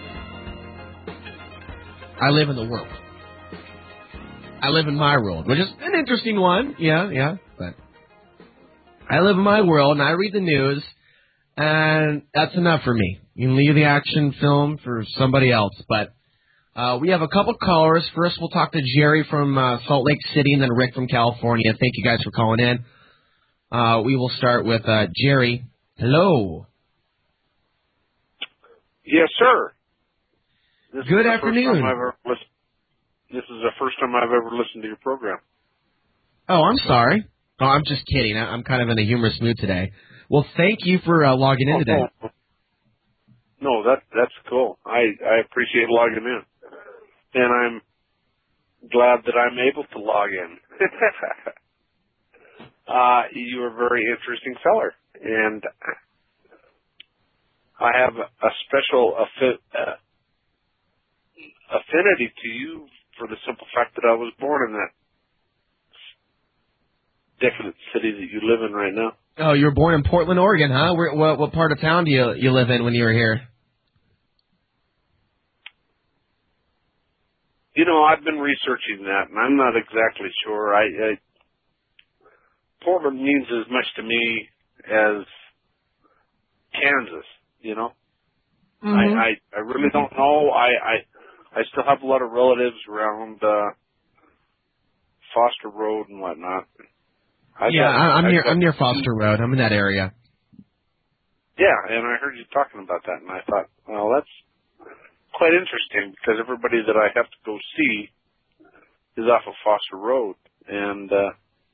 I live in the world. I live in my world, which is an interesting one. Yeah, yeah. But I live in my world, and I read the news, and that's enough for me. You can leave the action film for somebody else. But uh, we have a couple callers. First, we'll talk to Jerry from uh, Salt Lake City, and then Rick from California. Thank you guys for calling in. Uh, we will start with uh, Jerry. Hello. Yes, sir. This Good is the afternoon. First time I've ever listened. This is the first time I've ever listened to your program. Oh, I'm sorry. Oh, I'm just kidding. I- I'm kind of in a humorous mood today. Well, thank you for uh, logging in Oh, today. no, no, that that's cool. I I appreciate logging in, and I'm glad that I'm able to log in. Uh, you're a very interesting feller, and I have a special affi- uh, affinity to you for the simple fact that I was born in that decadent city that you live in right now. Oh, you were born in Portland, Oregon, huh? Where, what, what part of town do you you live in when you were here? You know, I've been researching that, and I'm not exactly sure. I, I Portland means as much to me as Kansas, you know. Mm-hmm. I, I, I really don't know. I, I I still have a lot of relatives around uh, Foster Road and whatnot. I've yeah, got, I'm I've near got, I'm near Foster Road. I'm in that area. Yeah, and I heard you talking about that, and I thought, well, that's quite interesting because everybody that I have to go see is off of Foster Road. And uh,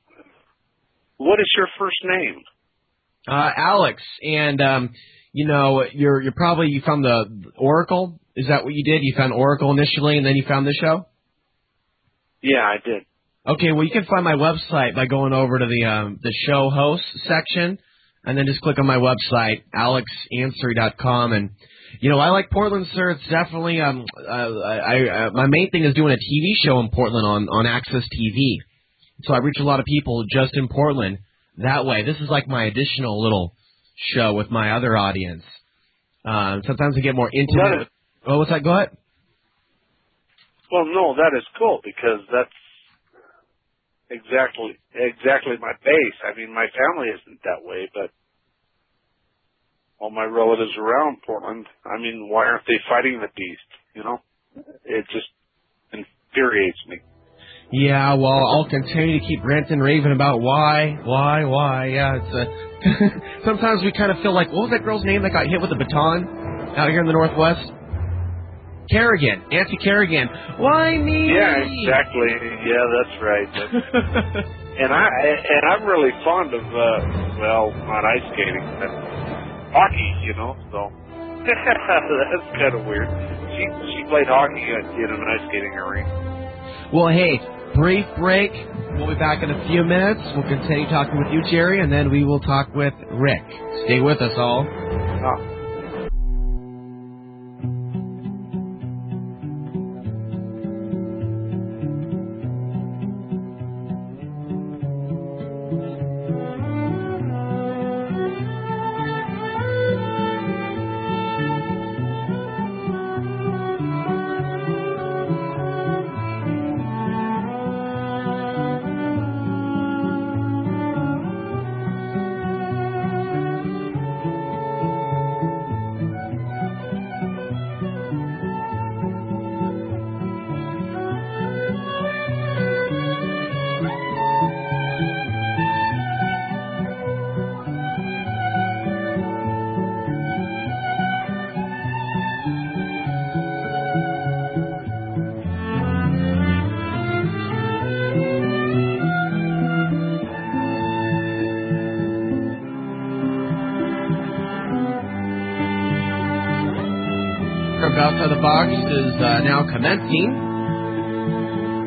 what is your first name? Uh, Alex, and um, you know, you're you're probably you found the Oracle. Is that what you did? You found Oracle initially, and then you found the show. Yeah, I did. Okay, well, you can find my website by going over to the um, the show hosts section, and then just click on my website, alex ansary dot com. And you know, I like Portland, sir. It's definitely um, uh, I, I my main thing is doing a T V show in Portland on on Access T V. So I reach a lot of people just in Portland that way. This is like my additional little show with my other audience. Uh, sometimes I get more intimate. Well, With, oh, what's that? Go ahead. Well, no, that is cool because that's exactly exactly my base. I mean, my family isn't that way, but all my relatives around Portland, I mean, why aren't they fighting the beast? You know, it just infuriates me. Yeah, well, I'll continue to keep ranting and raving about why, why, why. Yeah, it's a sometimes we kind of feel like, what was that girl's name that got hit with a baton out here in the Northwest? Kerrigan, Nancy Kerrigan. Why me? Yeah, exactly. Yeah, that's right. That's, and I and I'm really fond of uh, well, not ice skating, but hockey. You know, so that's kind of weird. She she played hockey in an ice skating arena. Well, hey, brief break. We'll be back in a few minutes. We'll continue talking with you, Jerry, and then we will talk with Rick. Stay with us all. Oh. Outside the Box is uh, now commencing.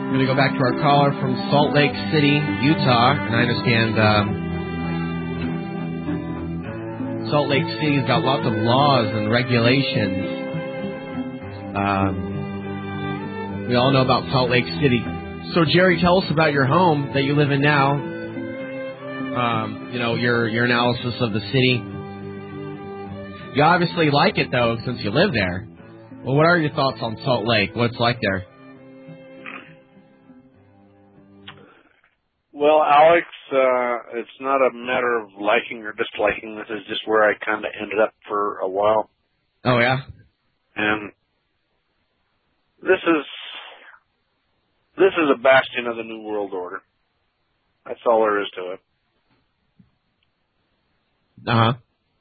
We're going to go back to our caller from Salt Lake City, Utah, and I understand um, Salt Lake City's got lots of laws and regulations. Um, we all know about Salt Lake City. So, Jerry, tell us about your home that you live in now. Um, you know, your your analysis of the city. You obviously like it, though, since you live there. Well, what are your thoughts on Salt Lake? What's it like there? Well, Alex, uh, it's not a matter of liking or disliking. This is just where I kind of ended up for a while. Oh, yeah? And this is this is a bastion of the New World Order. That's all there is to it. Uh-huh.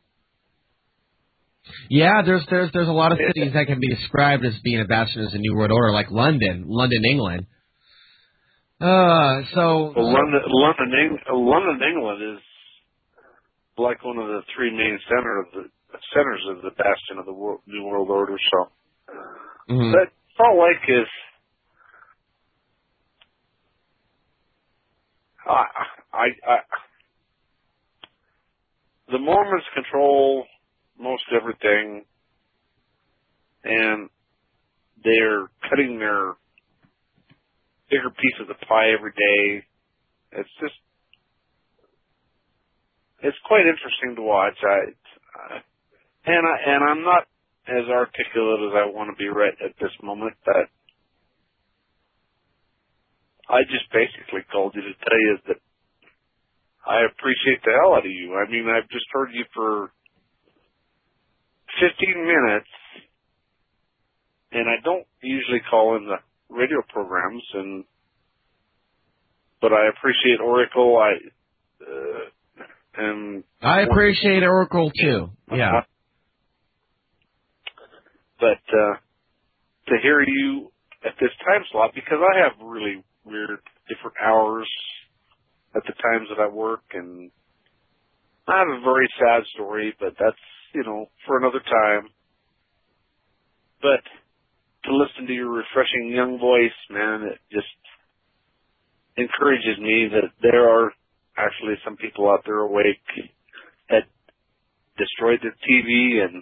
Yeah, there's there's there's a lot of cities that can be described as being a bastion of the New World Order, like London, London, England. Uh, so well, London, London, Eng- London, England is like one of the three main center of the centers of the bastion of the world, New World Order. So, mm-hmm. But Salt Lake is. I, I, I, the Mormons control most everything, and they're cutting their bigger piece of the pie every day. It's just, it's quite interesting to watch. I, uh, and I, and I'm not as articulate as I want to be right at this moment, but I just basically called you to tell you that I appreciate the hell out of you. I mean, I've just heard you for fifteen minutes, and I don't usually call in the radio programs, and but I appreciate Oracle. I uh, and I appreciate Oracle too. Yeah. Uh, but uh, to hear you at this time slot, because I have really weird different hours at the times that I work, and I have a very sad story, but that's, you know, for another time. But to listen to your refreshing young voice, man, it just encourages me that there are actually some people out there awake that destroyed their T V and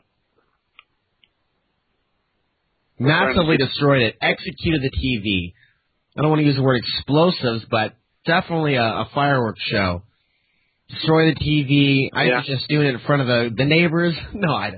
massively destroyed it, executed the T V. I don't want to use the word explosives, but definitely a, a fireworks show. Destroy the T V. I yeah. was just doing it in front of the, the neighbors. No, I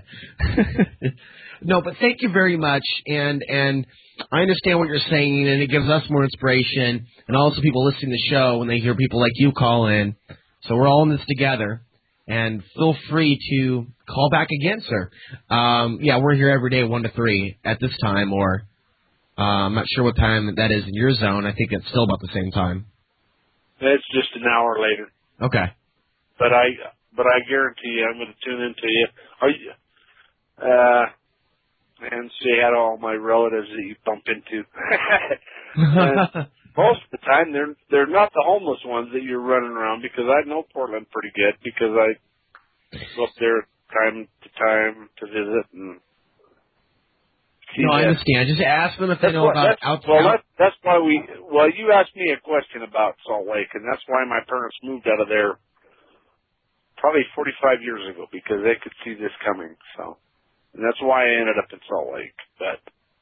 No, but thank you very much, and and I understand what you're saying, and it gives us more inspiration, and also people listening to the show when they hear people like you call in. So we're all in this together, and feel free to call back again, sir. Um, yeah, we're here every day, one to three at this time, or uh, I'm not sure what time that is in your zone. I think it's still about the same time. It's just an hour later. Okay. But I, but I guarantee you, I'm going to tune into you. Are you, uh, and say hi to all my relatives that you bump into. And most of the time, they're they're not the homeless ones that you're running around, because I know Portland pretty good, because I go up there time to time to visit and. No, I understand. Just ask them if they that's know what, about that's, out. Well, out. that's, that's why we. Well, you asked me a question about Salt Lake, and that's why my parents moved out of there probably forty-five years ago, because they could see this coming. So, and that's why I ended up in Salt Lake. But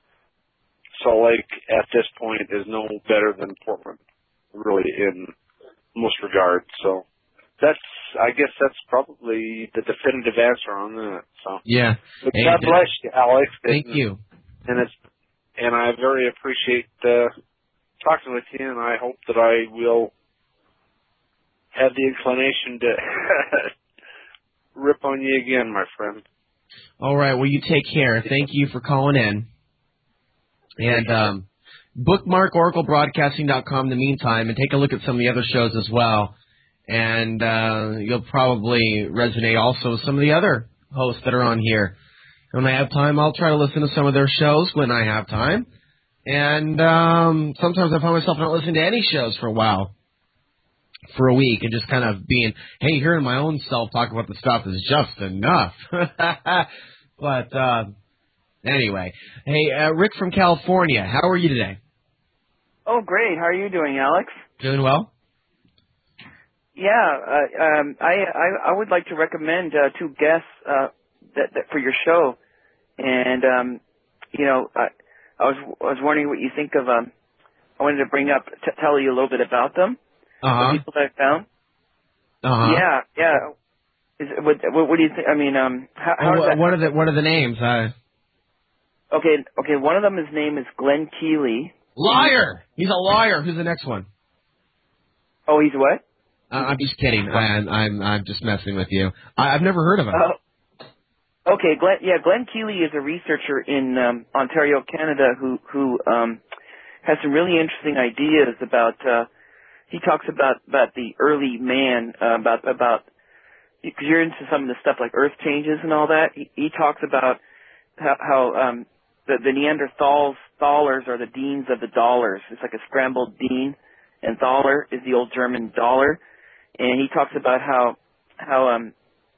Salt Lake at this point is no better than Portland, really, in most regards. So, that's. I guess that's probably the definitive answer on that. So, yeah. But hey, God bless you, Alex. Thank and, you. And it's. And I very appreciate uh, talking with you, and I hope that I will have the inclination to rip on you again, my friend. All right. Well, you take care. Thank you for calling in. And um, bookmark oracle broadcasting dot com in the meantime, and take a look at some of the other shows as well. And uh, you'll probably resonate also with some of the other hosts that are on here. When I have time, I'll try to listen to some of their shows when I have time. And um, sometimes I find myself not listening to any shows for a while, for a week, and just kind of being, hey, hearing my own self talk about the stuff is just enough. But uh, anyway, hey, uh, Rick from California, how are you today? Oh, great. How are you doing, Alex? Doing well. Yeah, uh, um, I, I I would like to recommend uh, two guests uh, that, that for your show, and um, you know, I, I was I was wondering what you think of. Um, I wanted to bring up, t- tell you a little bit about them. Uh-huh. The people that I found. Uh-huh. Yeah, yeah. Is, what, what, what do you think? I mean, um, how, how well, is that? What are the What are the names? Uh, Okay, okay. One of them, his name is Glenn Keely. Liar. He's a liar. Who's the next one? Oh, he's what? Uh, I'm just kidding. I'm I'm I'm just messing with you. I, I've never heard of him. Uh, okay, Glenn. Yeah, Glenn Keely is a researcher in um, Ontario, Canada, who who um, has some really interesting ideas about. Uh, he talks about about the early man, uh, about about because you're into some of the stuff like Earth changes and all that. He, he talks about how, how um, the, the Neanderthals, thalers are the deans of the dollars. It's like a scrambled dean, and thaler is the old German dollar. And he talks about how how um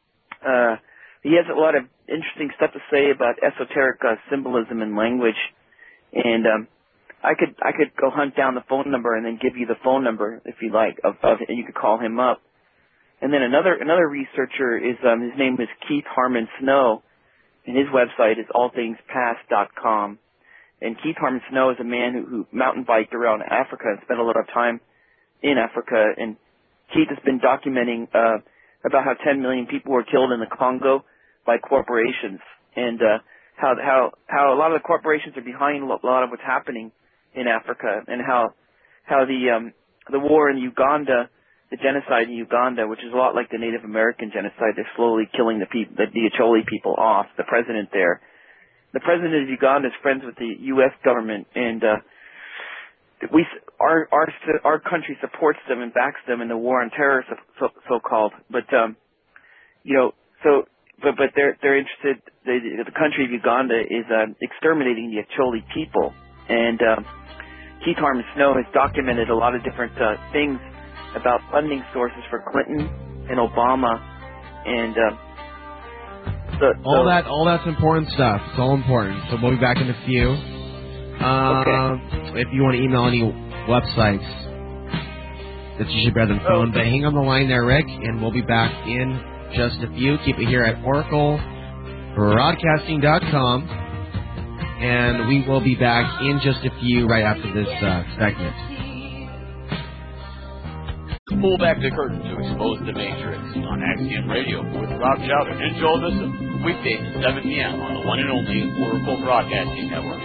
uh he has a lot of interesting stuff to say about esoteric uh, symbolism and language. And um I could I could go hunt down the phone number and then give you the phone number if you like of, of and you could call him up. And then another another researcher is um his name is Keith Harmon Snow, and his website is all things past dot com. And Keith Harmon Snow is a man who, who mountain biked around Africa and spent a lot of time in Africa. And Keith has been documenting uh, about how ten million people were killed in the Congo by corporations, and uh, how how how a lot of the corporations are behind a lot of what's happening in Africa, and how how the um, the war in Uganda, the genocide in Uganda, which is a lot like the Native American genocide, they're slowly killing the people, the, the Acholi people off. The president there, the president of Uganda is friends with the U S government, and uh, we our our our country supports them and backs them in the war on terror, so, so, so called. But um, you know, so but but they're they're interested. The, the country of Uganda is uh, exterminating the Acholi people, and um, Keith Harmon Snow has documented a lot of different uh, things about funding sources for Clinton and Obama, and uh, so, all so, that all that's important stuff. It's all important. So we'll be back in a few. Um, okay. If you want to email any websites, that's usually better than phone. Oh. But hang on the line there, Rick, and we'll be back in just a few. Keep it here at Oracle Broadcasting dot com, and we will be back in just a few right after this uh, segment. Pull back the curtain to expose the Matrix on Axiom Radio with Rob Chowder and Joel Newsom. Weekdays at seven p.m. on the one and only Oracle Broadcasting Network.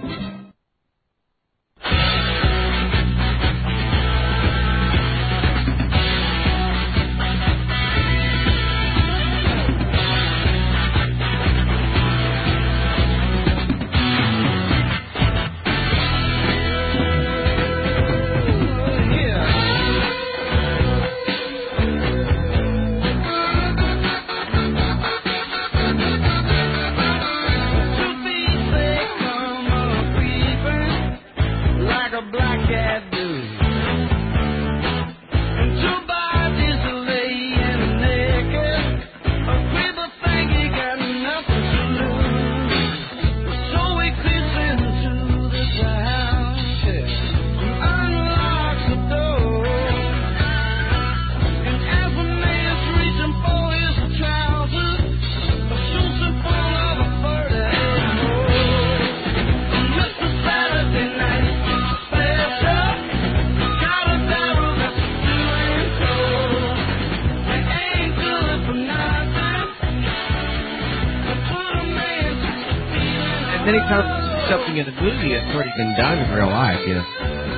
Many times something in a movie has already been done in real life, you know.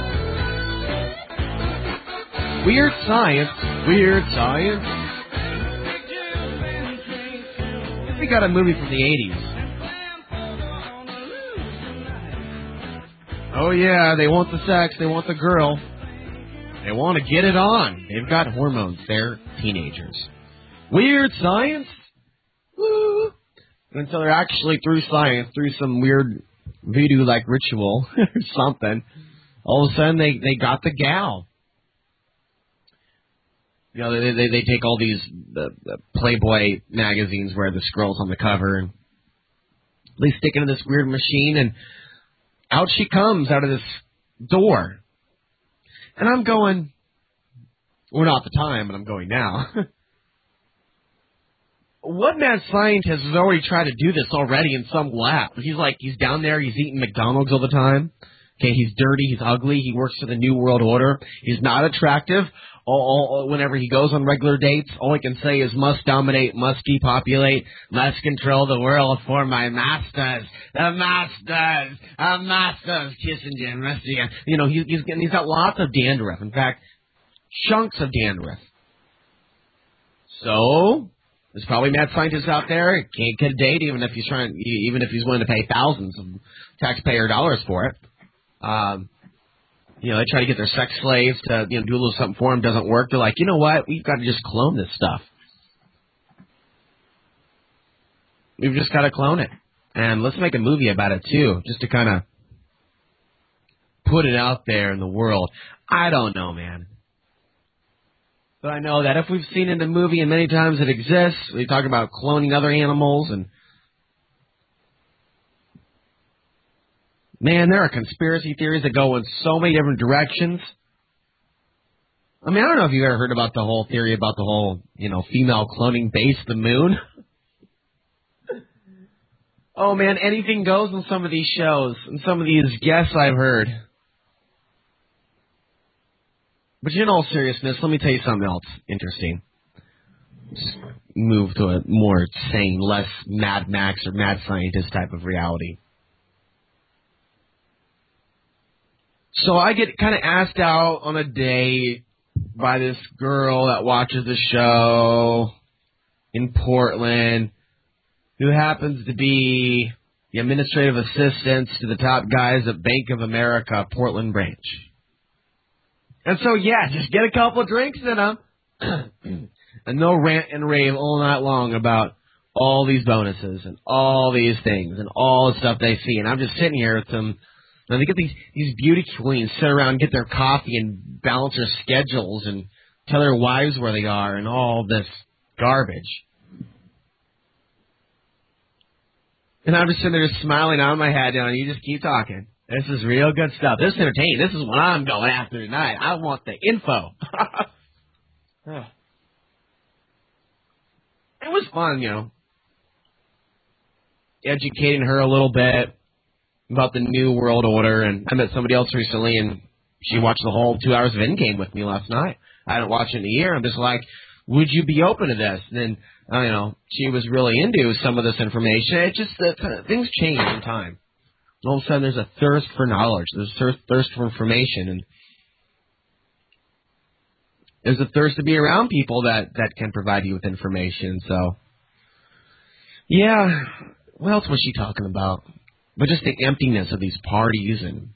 Weird science, weird science. We got a movie from the eighties. Oh yeah, they want the sex, they want the girl. They want to get it on. They've got hormones. They're teenagers. Weird science? Woo! Until they're actually through science, through some weird voodoo-like ritual or something, all of a sudden they, they got the gal. You know, they they, they take all these the, the Playboy magazines where the girl's on the cover, and they stick into this weird machine, and out she comes out of this door. And I'm going, well, not at the time, but I'm going now. What mad scientist has already tried to do this already in some lab? He's like, he's down there, he's eating McDonald's all the time. Okay, he's dirty, he's ugly, he works for the New World Order. He's not attractive. All, all, whenever he goes on regular dates, all he can say is must dominate, must depopulate, must control the world for my masters. The masters, the masters, Kissinger, Kissinger. You know, he, he's, he's got lots of dandruff. In fact, chunks of dandruff. So, there's probably mad scientists out there can't get a date, even if he's trying, even if he's willing to pay thousands of taxpayer dollars for it. Um, you know, they try to get their sex slaves to, you know, do a little something for them. Doesn't work. They're like, you know what? We've got to just clone this stuff. We've just got to clone it, and let's make a movie about it too, just to kind of put it out there in the world. I don't know, man. But I know that if we've seen it in the movie, and many times it exists, we talk about cloning other animals, and man, there are conspiracy theories that go in so many different directions. I mean, I don't know if you've ever heard about the whole theory about the whole, you know, female cloning base the moon. Oh man, anything goes in some of these shows, and some of these guests I've heard. But in all seriousness, let me tell you something else interesting. Just move to a more sane, less Mad Max or Mad Scientist type of reality. So I get kind of asked out on a date by this girl that watches the show in Portland, who happens to be the administrative assistant to the top guys at Bank of America, Portland branch. And so, yeah, just get a couple of drinks in them, and they'll rant and rave all night long about all these bonuses and all these things and all the stuff they see. And I'm just sitting here with them, and they get these, these beauty queens sit around, get their coffee, and balance their schedules and tell their wives where they are and all this garbage. And I'm just sitting there just smiling on my head, and you just keep talking. This is real good stuff. This is entertaining. This is what I'm going after tonight. I want the info. It was fun, you know, educating her a little bit about the New World Order. And I met somebody else recently, and she watched the whole two hours of Endgame with me last night. I hadn't watched it in a year. I'm just like, would you be open to this? And then, uh, you know, she was really into some of this information. It just, uh, things change in time. All of a sudden, there's a thirst for knowledge. There's a thirst for information, and there's a thirst to be around people that, that can provide you with information. So, yeah, what else was she talking about? But just the emptiness of these parties, and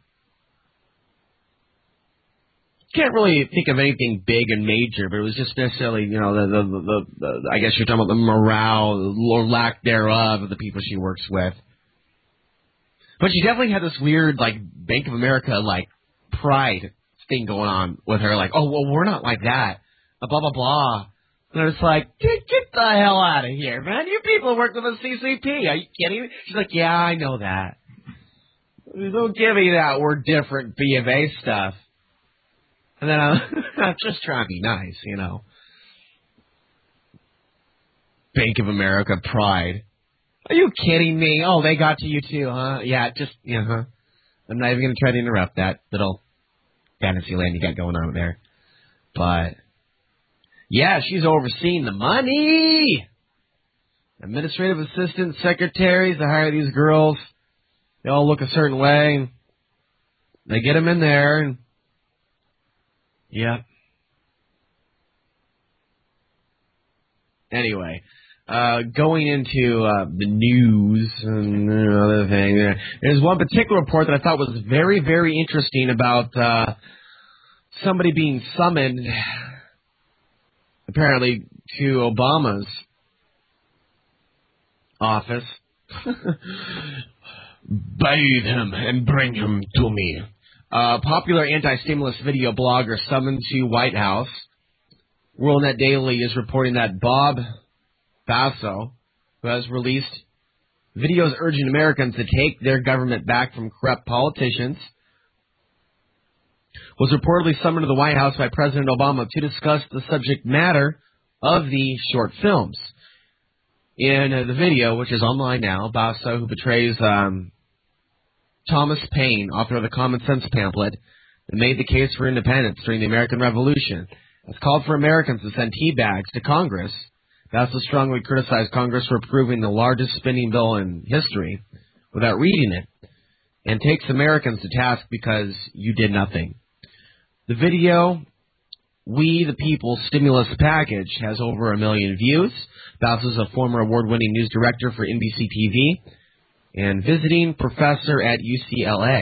can't really think of anything big and major. But it was just necessarily, you know, the the, the, the I guess you're talking about the morale or lack thereof of the people she works with. But she definitely had this weird, like, Bank of America, like, pride thing going on with her. Like, oh, well, we're not like that. Blah, blah, blah. And I was like, get, get the hell out of here, man. You people work with the C C P. Are you kidding me? She's like, yeah, I know that. Don't give me that we're different B of A stuff. And then I'm, I'm just trying to be nice, you know. Bank of America pride. Are you kidding me? Oh, they got to you too, huh? Yeah, just, yeah, huh? I'm not even going to try to interrupt that little fantasy land you got going on there. But, yeah, she's overseeing the money. Administrative assistants, secretaries, they hire these girls. They all look a certain way. They get them in there. And, yeah. Anyway. Uh, going into uh, the news and other thing, there's one particular report that I thought was very, very interesting about uh, somebody being summoned, apparently, to Obama's office. Bathe him and bring him to me. Uh, popular anti-stimulus video blogger summoned to White House. WorldNet Daily is reporting that Bob Basso, who has released videos urging Americans to take their government back from corrupt politicians, was reportedly summoned to the White House by President Obama to discuss the subject matter of the short films. In uh, the video, which is online now, Basso, who portrays um, Thomas Paine, author of the Common Sense pamphlet that made the case for independence during the American Revolution, has called for Americans to send tea bags to Congress. Basso strongly criticized Congress for approving the largest spending bill in history without reading it, and takes Americans to task because you did nothing. The video, We the People Stimulus Package, has over a million views. Basso is a former award-winning news director for N B C T V and visiting professor at U C L A.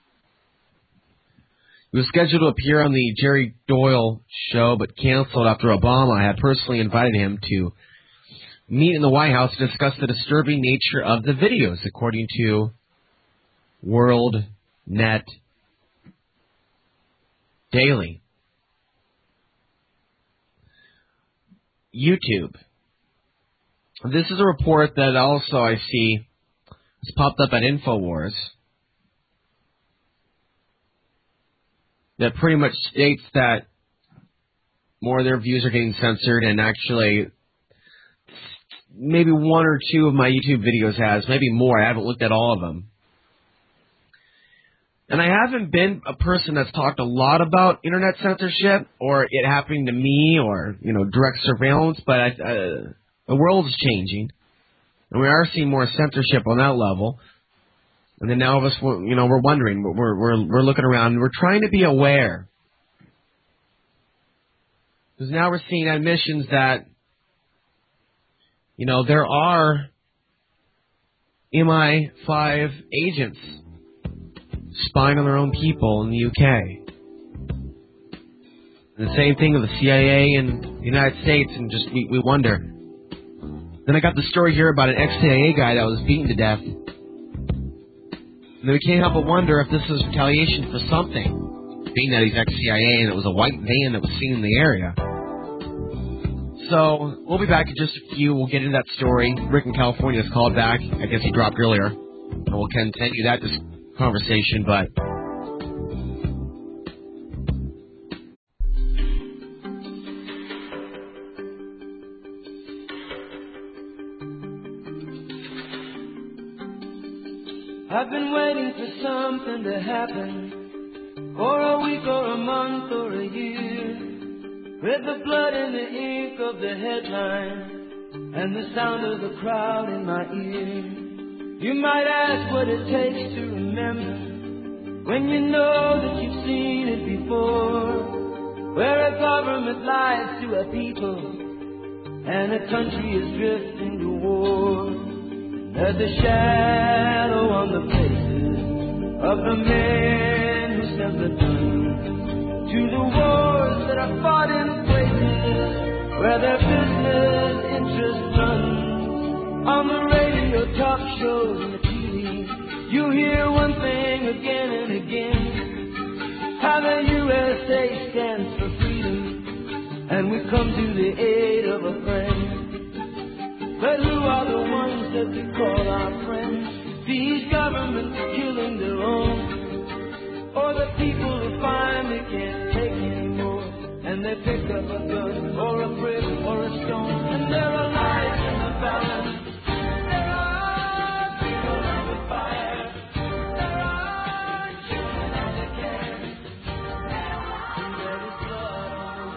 He was scheduled to appear on the Jerry Doyle show, but canceled after Obama had personally invited him to meet in the White House to discuss the disturbing nature of the videos, according to World Net Daily. YouTube. This is a report that also I see has popped up at InfoWars that pretty much states that more of their views are getting censored, and actually maybe one or two of my YouTube videos has, maybe more. I haven't looked at all of them. And I haven't been a person that's talked a lot about internet censorship or it happening to me or, you know, direct surveillance, but I, uh, the world's changing, and we are seeing more censorship on that level. And then now of us, you know, we're wondering, we're we're we're looking around, and we're trying to be aware, because now we're seeing admissions that, you know, there are M I five agents spying on their own people in the U K. And the same thing with the C I A in the United States, and just we, we wonder. Then I got the story here about an ex-C I A guy that was beaten to death. And then we can't help but wonder if this is retaliation for something, being that he's ex-C I A and it was a white van that was seen in the area. So we'll be back in just a few. We'll get into that story. Rick in California has called back. I guess he dropped earlier. And we'll continue that dis- conversation, but I've been waiting for something to happen, for a week or a month or a year, with the blood and the ink of the headline and the sound of the crowd in my ear. You might ask what it takes to remember, when you know that you've seen it before, where a government lies to a people and a country is drifting to war. There's a shadow on the faces of the men who sent the guns to the wars that are fought in places where their business interest runs. On the radio, talk shows, and the T V, you hear one thing again and again, how the U S A stands for freedom, and we come to the aid of a friend. But who are the ones that we call our friends? These governments are killing their own, or the people who finally can't take anymore, and they pick up a gun or a brick or a stone, and there are lives in the balance. There are people on the fire. There are children on the can. And there is blood on the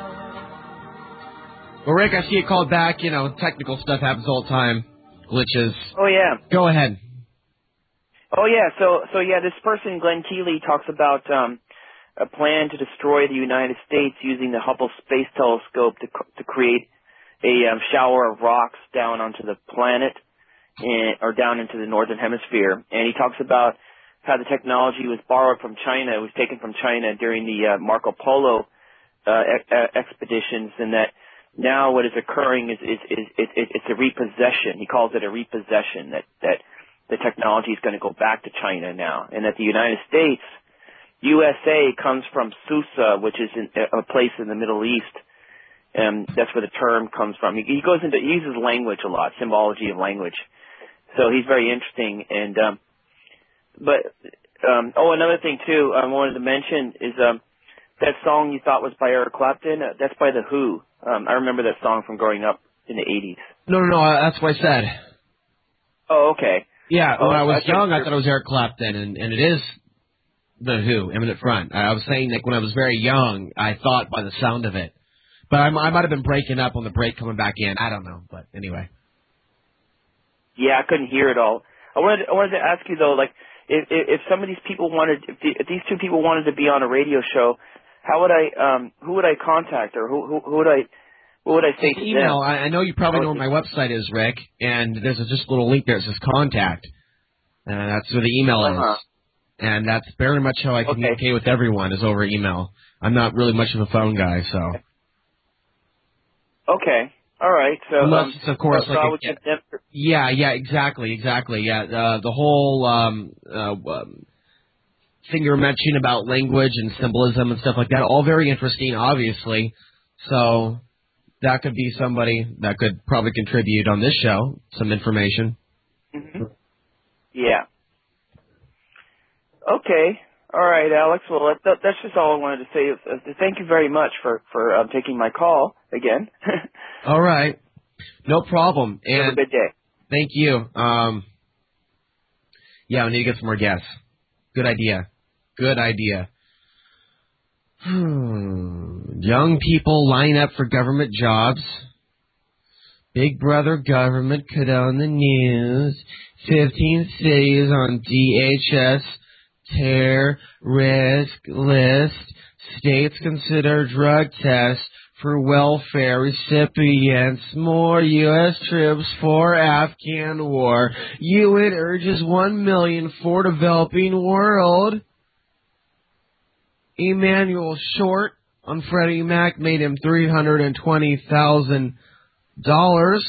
wall. Well, Rick, I see you called back. You know, technical stuff happens all the time. Glitches. Oh, yeah. Go ahead. Oh, yeah. So, so yeah, this person, Glenn Keely, talks about um, a plan to destroy the United States using the Hubble Space Telescope to to create a um, shower of rocks down onto the planet and, or down into the northern hemisphere. And he talks about how the technology was borrowed from China. It was taken from China during the uh, Marco Polo uh, ex- expeditions, and that now what is occurring is, is, is, is, is it's a repossession. He calls it a repossession, that, that the technology is going to go back to China now, and that the United States, U S A, comes from Susa, which is in, a place in the Middle East, and that's where the term comes from. He, he goes into, he uses language a lot, symbology of language. So he's very interesting, and um, but Um, oh, another thing too, I wanted to mention is um, that song you thought was by Eric Clapton. Uh, that's by the Who. Um, I remember that song from growing up in the eighties. No, no, no. Uh, that's what I said. Oh, okay. Yeah, oh, when I was I young, I thought it was Eric Clapton, and, and it is the Who, Eminent Front. I was saying that when I was very young, I thought by the sound of it. But I, I might have been breaking up on the break coming back in. I don't know, but anyway. Yeah, I couldn't hear it all. I wanted I wanted to ask you though, like if if, if some of these people wanted, if, the, if these two people wanted to be on a radio show, how would I um who would I contact or who who, who would I what would I say to email. them? I, I know you probably know what my website is, Rick, and there's a, just a little link there that says contact, and that's where the email uh-huh. is, and that's very much how I communicate okay. with everyone is over email. I'm not really much of a phone guy, so. Okay. All right. So, unless um, it's, of course, so, like so a, get them for- yeah, yeah, exactly, exactly, yeah. Uh, the whole um, uh, um, thing you were mentioning about language and symbolism and stuff like that, all very interesting, obviously. So that could be somebody that could probably contribute on this show some information. Mm-hmm. Yeah. Okay. All right, Alex. Well, that, that's just all I wanted to say. Uh, thank you very much for for um, taking my call again. All right. No problem. And have a good day. Thank you. Um, yeah, we need to get some more guests. Good idea. Good idea. Hmm. Young people line up for government jobs. Big Brother government could own the news. fifteen cities on D H S terrorist list. States consider drug tests for welfare recipients. More U S troops for Afghan war. U N urges one million for developing world. Emmanuel Short on Freddie Mac made him three hundred twenty thousand dollars.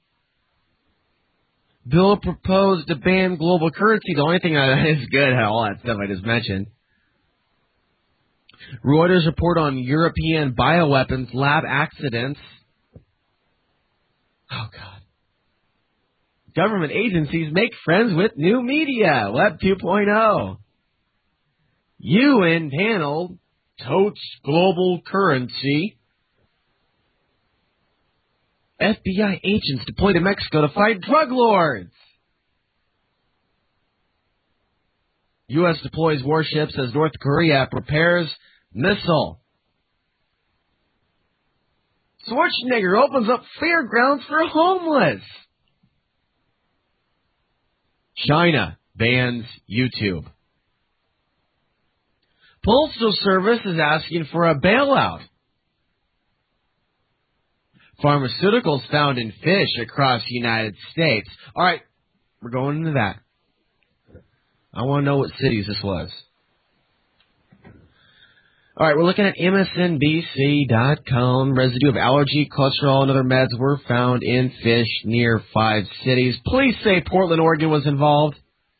Bill proposed to ban global currency. The only thing that is good, all that stuff I just mentioned. Reuters report on European bioweapons lab accidents. Oh, God. Government agencies make friends with new media. Web two point oh. U N panel totes global currency. F B I agents deployed to Mexico to fight drug lords. U S deploys warships as North Korea prepares missile. Schwarzenegger opens up fairgrounds for homeless. China bans YouTube. Postal Service is asking for a bailout. Pharmaceuticals found in fish across the United States. All right, we're going into that. I want to know what cities this was. All right, we're looking at M S N B C dot com. Residue of allergy, cholesterol, and other meds were found in fish near five cities. Police say Portland, Oregon was involved.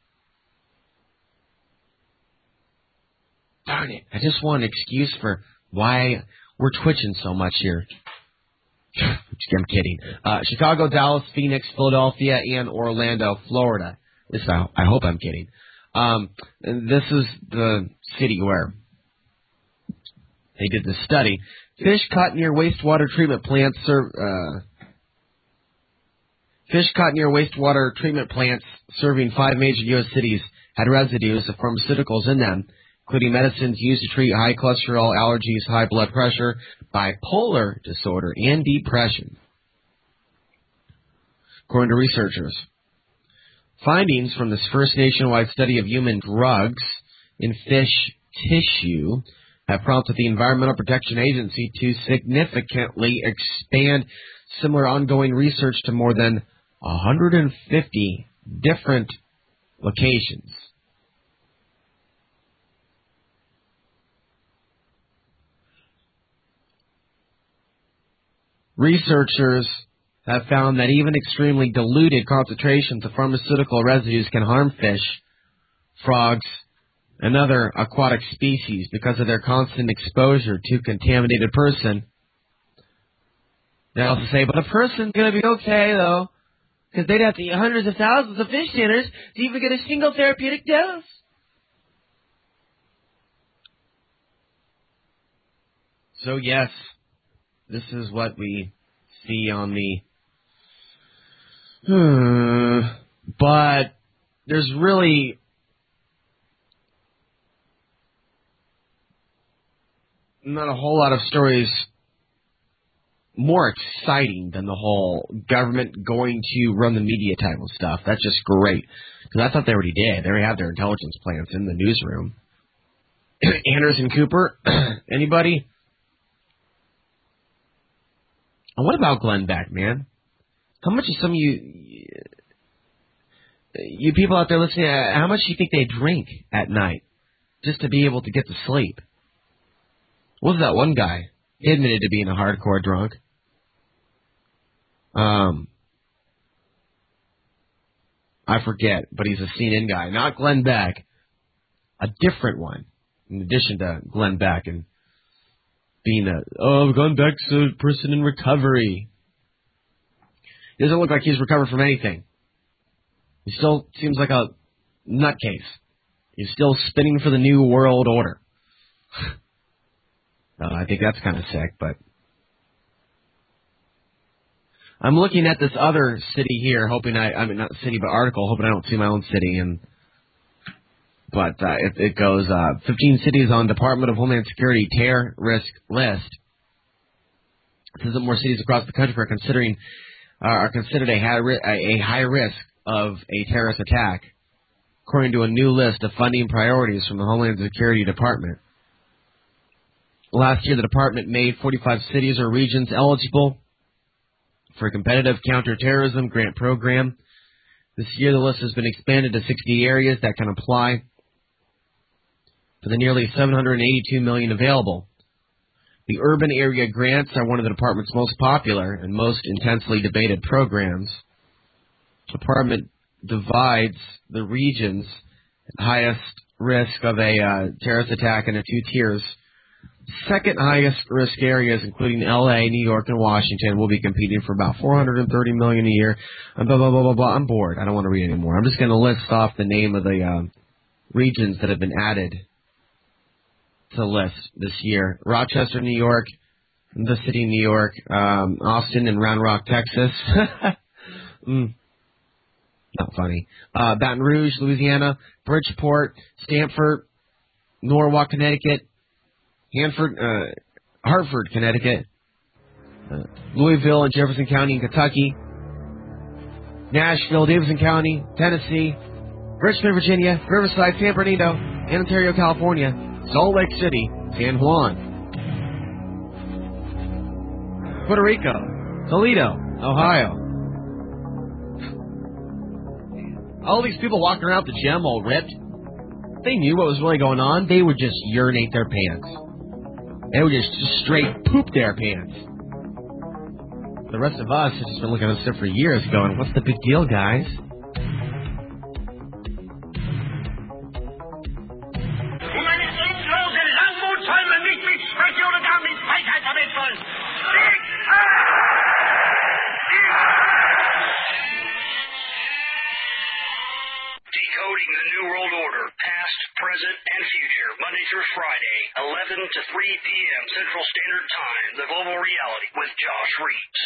Darn it. I just want an excuse for why we're twitching so much here. I'm kidding. Uh, Chicago, Dallas, Phoenix, Philadelphia, and Orlando, Florida. This I, I hope I'm kidding. Um, and this is the city where they did this study. Fish caught near wastewater treatment plants serve. Uh, fish caught near wastewater treatment plants serving five major U S cities had residues of pharmaceuticals in them, including medicines used to treat high cholesterol, allergies, high blood pressure, bipolar disorder, and depression, according to researchers. Findings from this first nationwide study of human drugs in fish tissue have prompted the Environmental Protection Agency to significantly expand similar ongoing research to more than one hundred fifty different locations. Researchers have found that even extremely diluted concentrations of pharmaceutical residues can harm fish, frogs, and other aquatic species because of their constant exposure to contaminated person. They also say, but a person's going to be okay, though, because they'd have to eat hundreds of thousands of fish dinners to even get a single therapeutic dose. So, yes, this is what we see on the... Hmm, but there's really... not a whole lot of stories more exciting than the whole government going to run the media type of stuff. That's just great. Because I thought they already did. They already have their intelligence plants in the newsroom. Anderson Cooper? Anybody? And what about Glenn Beck, man? How much of some of you, you people out there listening, how much do you think they drink at night just to be able to get to sleep? What was that one guy? He admitted to being a hardcore drunk. Um, I forget, but he's a C N N guy. Not Glenn Beck. A different one. In addition to Glenn Beck and being a, oh, Glenn Beck's a person in recovery. He doesn't look like he's recovered from anything. He still seems like a nutcase. He's still spinning for the New World Order. uh, I think that's kind of sick, but... I'm looking at this other city here, hoping I, I mean, not city, but article, hoping I don't see my own city. And But uh, it, it goes, uh, fifteen cities on Department of Homeland Security terror risk list. It says that more cities across the country are considering, uh, are considered a high, ri- a high risk of a terrorist attack, according to a new list of funding priorities from the Homeland Security Department. Last year, the department made forty-five cities or regions eligible for a competitive counterterrorism grant program. This year, the list has been expanded to sixty areas that can apply for the nearly seven hundred eighty-two million dollars available. The urban area grants are one of the department's most popular and most intensely debated programs. The department divides the regions at highest risk of a uh, terrorist attack into two tiers. Second highest risk areas, including L A, New York, and Washington, will be competing for about four hundred thirty million dollars a year. And blah, blah, blah, blah, blah. I'm bored. I don't want to read anymore. I'm just going to list off the name of the uh, regions that have been added to the list this year. Rochester, New York, the city of New York, um, Austin and Round Rock, Texas. mm. Not funny. Uh, Baton Rouge, Louisiana, Bridgeport, Stamford, Norwalk, Connecticut, Hanford, uh, Hartford, Connecticut, uh, Louisville and Jefferson County in Kentucky, Nashville, Davidson County, Tennessee, Richmond, Virginia, Riverside, San Bernardino, and Ontario, California, Salt Lake City, San Juan, Puerto Rico, Toledo, Ohio. All these people walking around the gym all ripped. If they knew what was really going on, they would just urinate their pants. They would just, just straight poop their pants. The rest of us have just been looking at this stuff for years going, what's the big deal, guys? Decoding the New World Order, past, present, and future, Monday through Friday, eleven to three p.m. Central Standard Time, The Global Reality with Josh Reeves.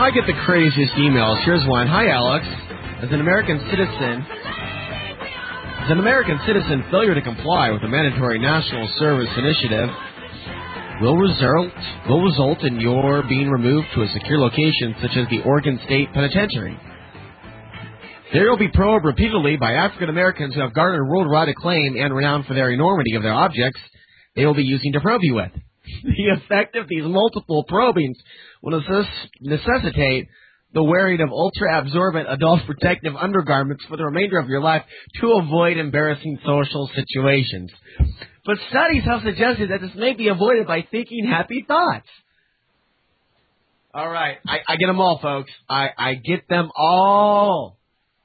I get the craziest emails. Here's one. Hi, Alex. As an American citizen, as an American citizen, failure to comply with the mandatory national service initiative will result will result in your being removed to a secure location such as the Oregon State Penitentiary. There will be probed repeatedly by African Americans who have garnered worldwide acclaim and renown for their enormity of their objects they will be using to probe you with. The effect of these multiple probings will necess- necessitate the wearing of ultra-absorbent adult protective undergarments for the remainder of your life to avoid embarrassing social situations. But studies have suggested that this may be avoided by thinking happy thoughts. All right, I, I get them all, folks. I, I get them all.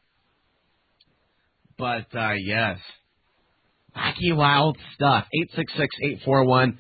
But, uh, yes. Wacky, wild stuff. eight six six, eight four one,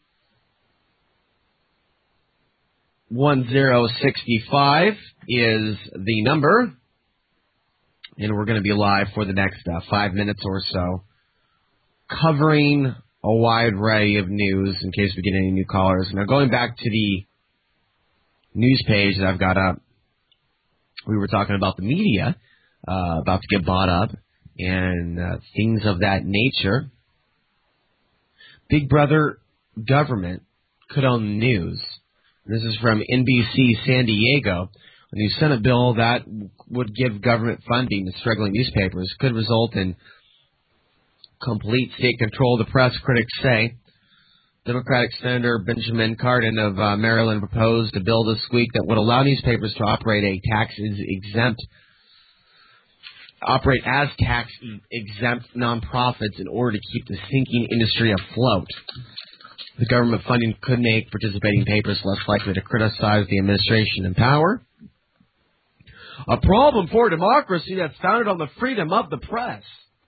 one zero six five is the number. And we're going to be live for the next uh, five minutes or so, covering a wide array of news in case we get any new callers. Now, going back to the news page that I've got up, we were talking about the media uh, about to get bought up and uh, things of that nature. Big Brother government could own the news. This is from N B C San Diego. A new Senate bill that would give government funding to struggling newspapers could result in complete state control, the press, critics say. Democratic Senator Benjamin Cardin of uh, Maryland proposed a bill this week that would allow newspapers to operate a tax-exempt, operate as tax-exempt nonprofits in order to keep the sinking industry afloat. The government funding could make participating papers less likely to criticize the administration in power. A problem for democracy that's founded on the freedom of the press.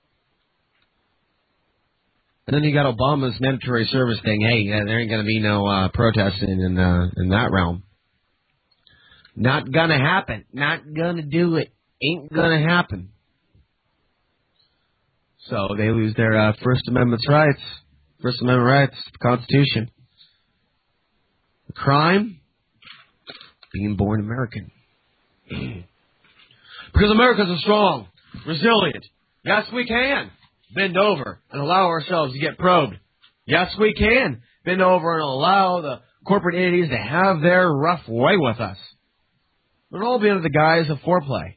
And then you got Obama's mandatory service thing. Hey, yeah, there ain't going to be no uh, protesting in uh, in that realm. Not going to happen. Not going to do it. Ain't going to happen. So they lose their uh, First Amendment rights. First Amendment rights, the Constitution. The crime? Being born American. Because Americans are strong, resilient. Yes, we can bend over and allow ourselves to get probed. Yes, we can bend over and allow the corporate entities to have their rough way with us. It'll all be under the guise of foreplay.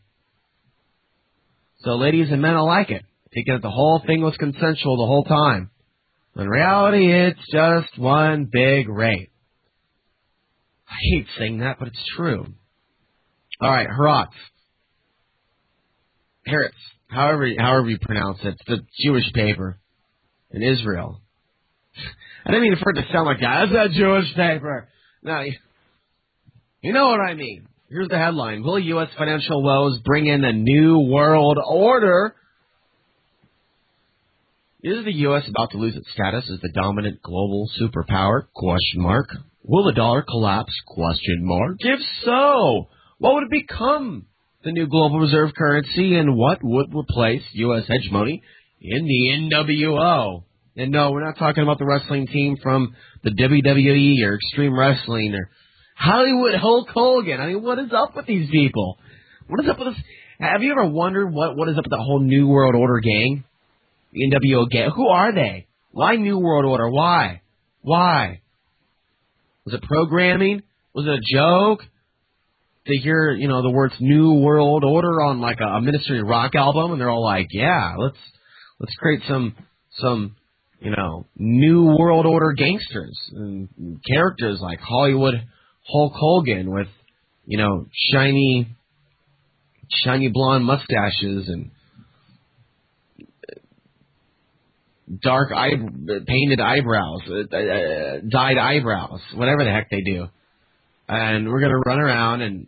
So ladies and men alike it, thinking that the whole thing was consensual the whole time. In reality, it's just one big rape. I hate saying that, but it's true. All right, Haaretz. Haaretz, however, however you pronounce it, it's the Jewish paper in Israel. I didn't mean for it to sound like that. That's a Jewish paper. No, you know what I mean. Here's the headline. Will U S financial woes bring in a new world order? Is the U S about to lose its status as the dominant global superpower? Question mark. Will the dollar collapse? Question mark. If so, what would it become? The new global reserve currency, and what would replace U S hegemony in the N W O? And no, we're not talking about the wrestling team from the W W E or Extreme Wrestling or Hollywood Hulk Hogan. I mean, what is up with these people? What is up with this? Have you ever wondered what, what is up with the whole New World Order gang? The N W O gang? Who are they? Why New World Order? Why? Why? Was it programming? Was it a joke? They hear, you know, the words New World Order on like a, a Ministry Rock album, and they're all like, yeah, let's let's create some some you know New World Order gangsters and characters like Hollywood Hulk Hogan with, you know, shiny shiny blonde mustaches and dark eye painted eyebrows, uh, uh, dyed eyebrows, whatever the heck they do. And we're going to run around and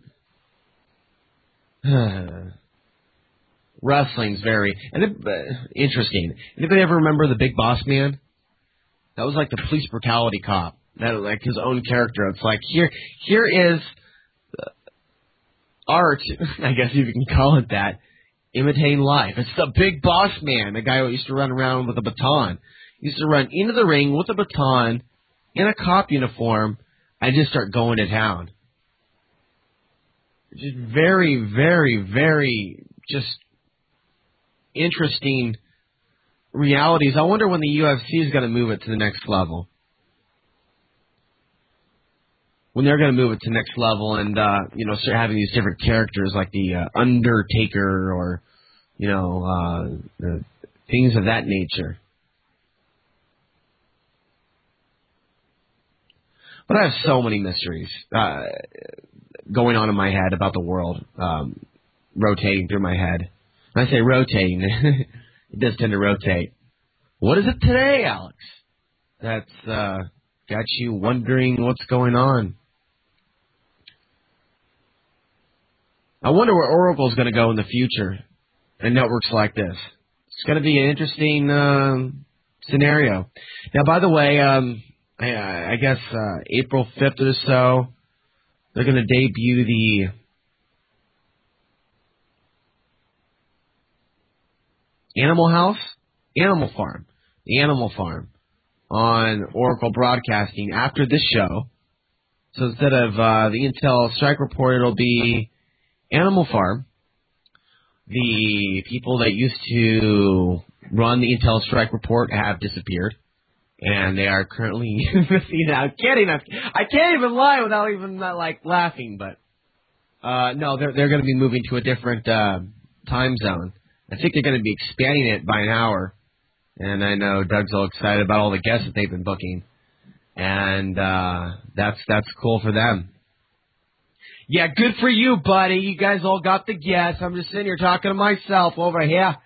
uh, wrestling's very and it, uh, interesting. Anybody ever remember the Big Boss Man? That was like the police brutality cop. That like his own character. It's like here, here is uh, art. I guess you can call it that. Imitating life. It's the Big Boss Man, the guy who used to run around with a baton. He used to run into the ring with a baton in a cop uniform and just start going to town. just very, very, very just interesting realities. I wonder when the U F C is going to move it to the next level. When they're going to move it to the next level and, uh, you know, start having these different characters like the uh, Undertaker or, you know, uh, uh, things of that nature. But I have so many mysteries uh, going on in my head about the world, um, rotating through my head. When I say rotating, it does tend to rotate. What is it today, Alex? That's uh, got you wondering what's going on. I wonder where Oracle's going to go in the future and networks like this. It's going to be an interesting um, scenario. Now, by the way, um, I, I guess uh, April fifth or so, they're going to debut the Animal House, Animal Farm, the Animal Farm on Oracle Broadcasting after this show. So instead of uh, the Intel Strike Report, it'll be Animal Farm. The people that used to run the Intel Strike Report have disappeared, and they are currently, you know, I'm kidding. I can't even lie without even not, like laughing. But uh, no, they're they're going to be moving to a different uh, time zone. I think they're going to be expanding it by an hour, and I know Doug's all excited about all the guests that they've been booking, and uh, that's that's cool for them. Yeah, good for you, buddy. You guys all got the guess. I'm just sitting here talking to myself over here.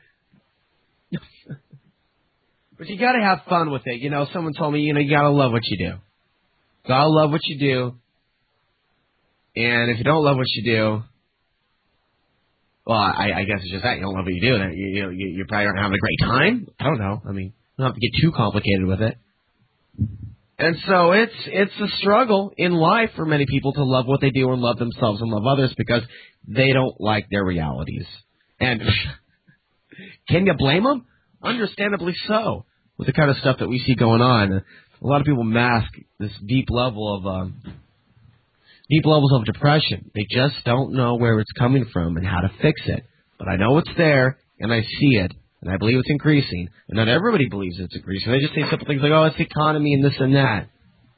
But you got to have fun with it. You know, someone told me, you know, you got to love what you do. Got to love what you do. And if you don't love what you do, well, I, I guess it's just that. You don't love what you do. Then you, you, you, you probably aren't having a great time. I don't know. I mean, you don't have to get too complicated with it. And so it's it's a struggle in life for many people to love what they do and love themselves and love others because they don't like their realities. And can you blame them? Understandably so, with the kind of stuff that we see going on. A lot of people mask this deep level of um, deep levels of depression. They just don't know where it's coming from and how to fix it. But I know it's there, and I see it. And I believe it's increasing. And not everybody believes it's increasing. They just say simple things like, oh, it's the economy and this and that.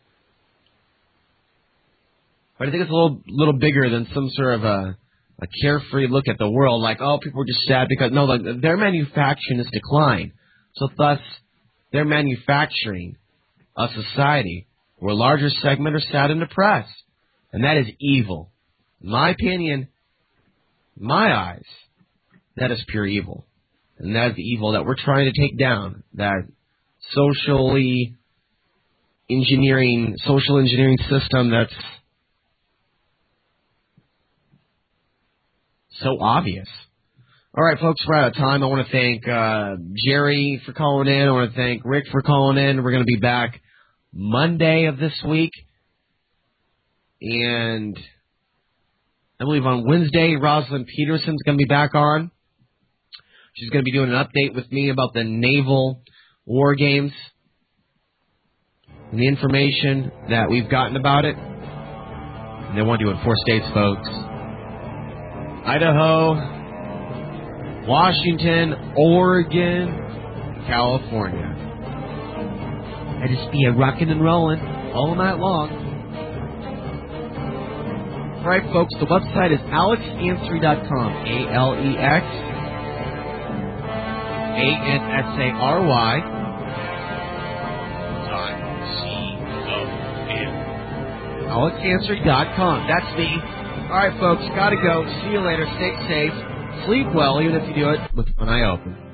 But I think it's a little little bigger than some sort of a, a carefree look at the world. Like, oh, people are just sad because, no, like, their manufacturing has declined. So thus, they're manufacturing a society where a larger segment are sad and depressed. And that is evil. In my opinion, in my eyes, that is pure evil. And that's the evil that we're trying to take down. That socially engineering, social engineering system that's so obvious. All right, folks, we're out of time. I want to thank uh, Jerry for calling in. I want to thank Rick for calling in. We're going to be back Monday of this week. And I believe on Wednesday, Rosalind Peterson's going to be back on. She's going to be doing an update with me about the naval war games and the information that we've gotten about it. And they want to do it in four states, folks. Idaho, Washington, Oregon, California. I just be a rockin' and rollin' all night long. All right, folks, the website is alex ansary dot com. A L E X A N S A R Y C O M alex ansary dot com. That's me. All right, folks, gotta go. See you later. Stay safe. Sleep well, even if you do it with one eye open.